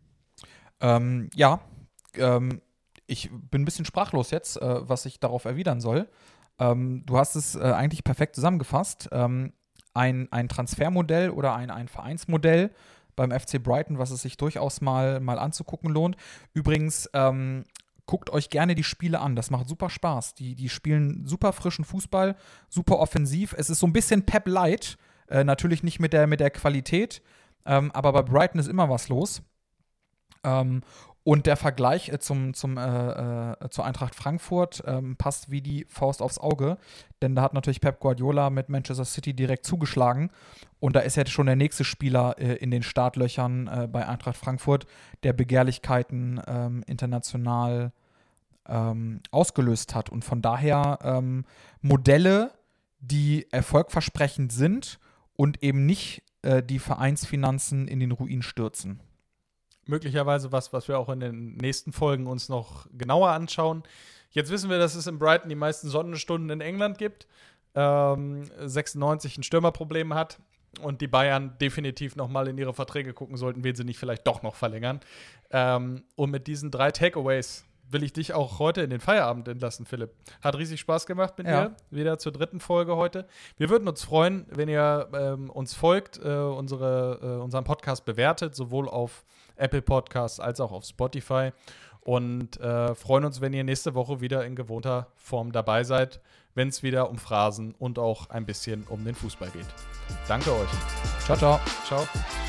Ähm, ja, ähm, ich bin ein bisschen sprachlos jetzt, äh, was ich darauf erwidern soll. Ähm, du hast es äh, eigentlich perfekt zusammengefasst. Ähm, ein, ein Transfermodell oder ein, ein Vereinsmodell beim F C Brighton, was es sich durchaus mal, mal anzugucken lohnt. Übrigens, ähm, guckt euch gerne die Spiele an. Das macht super Spaß. Die, die spielen super frischen Fußball, super offensiv. Es ist so ein bisschen Pep Light. Äh, natürlich nicht mit der, mit der Qualität, ähm, aber bei Brighton ist immer was los. Ähm, und der Vergleich äh, zum, zum, äh, äh, zur Eintracht Frankfurt ähm, passt wie die Faust aufs Auge, denn da hat natürlich Pep Guardiola mit Manchester City direkt zugeschlagen und da ist jetzt schon der nächste Spieler äh, in den Startlöchern äh, bei Eintracht Frankfurt, der Begehrlichkeiten ähm, international ähm, ausgelöst hat und von daher ähm, Modelle, die erfolgversprechend sind und eben nicht äh, die Vereinsfinanzen in den Ruin stürzen. Möglicherweise was, was wir auch in den nächsten Folgen uns noch genauer anschauen. Jetzt wissen wir, dass es in Brighton die meisten Sonnenstunden in England gibt, ähm, sechsundneunzig ein Stürmerproblem hat und die Bayern definitiv nochmal in ihre Verträge gucken sollten, wen sie nicht vielleicht doch noch verlängern. Ähm, und mit diesen drei Takeaways will ich dich auch heute in den Feierabend entlassen, Philipp. Hat riesig Spaß gemacht mit ja. dir. Wieder zur dritten Folge heute. Wir würden uns freuen, wenn ihr ähm, uns folgt, äh, unsere, äh, unseren Podcast bewertet, sowohl auf Apple Podcasts als auch auf Spotify. Und äh, freuen uns, wenn ihr nächste Woche wieder in gewohnter Form dabei seid, wenn es wieder um Phrasen und auch ein bisschen um den Fußball geht. Danke euch. Ciao, ciao. Ciao.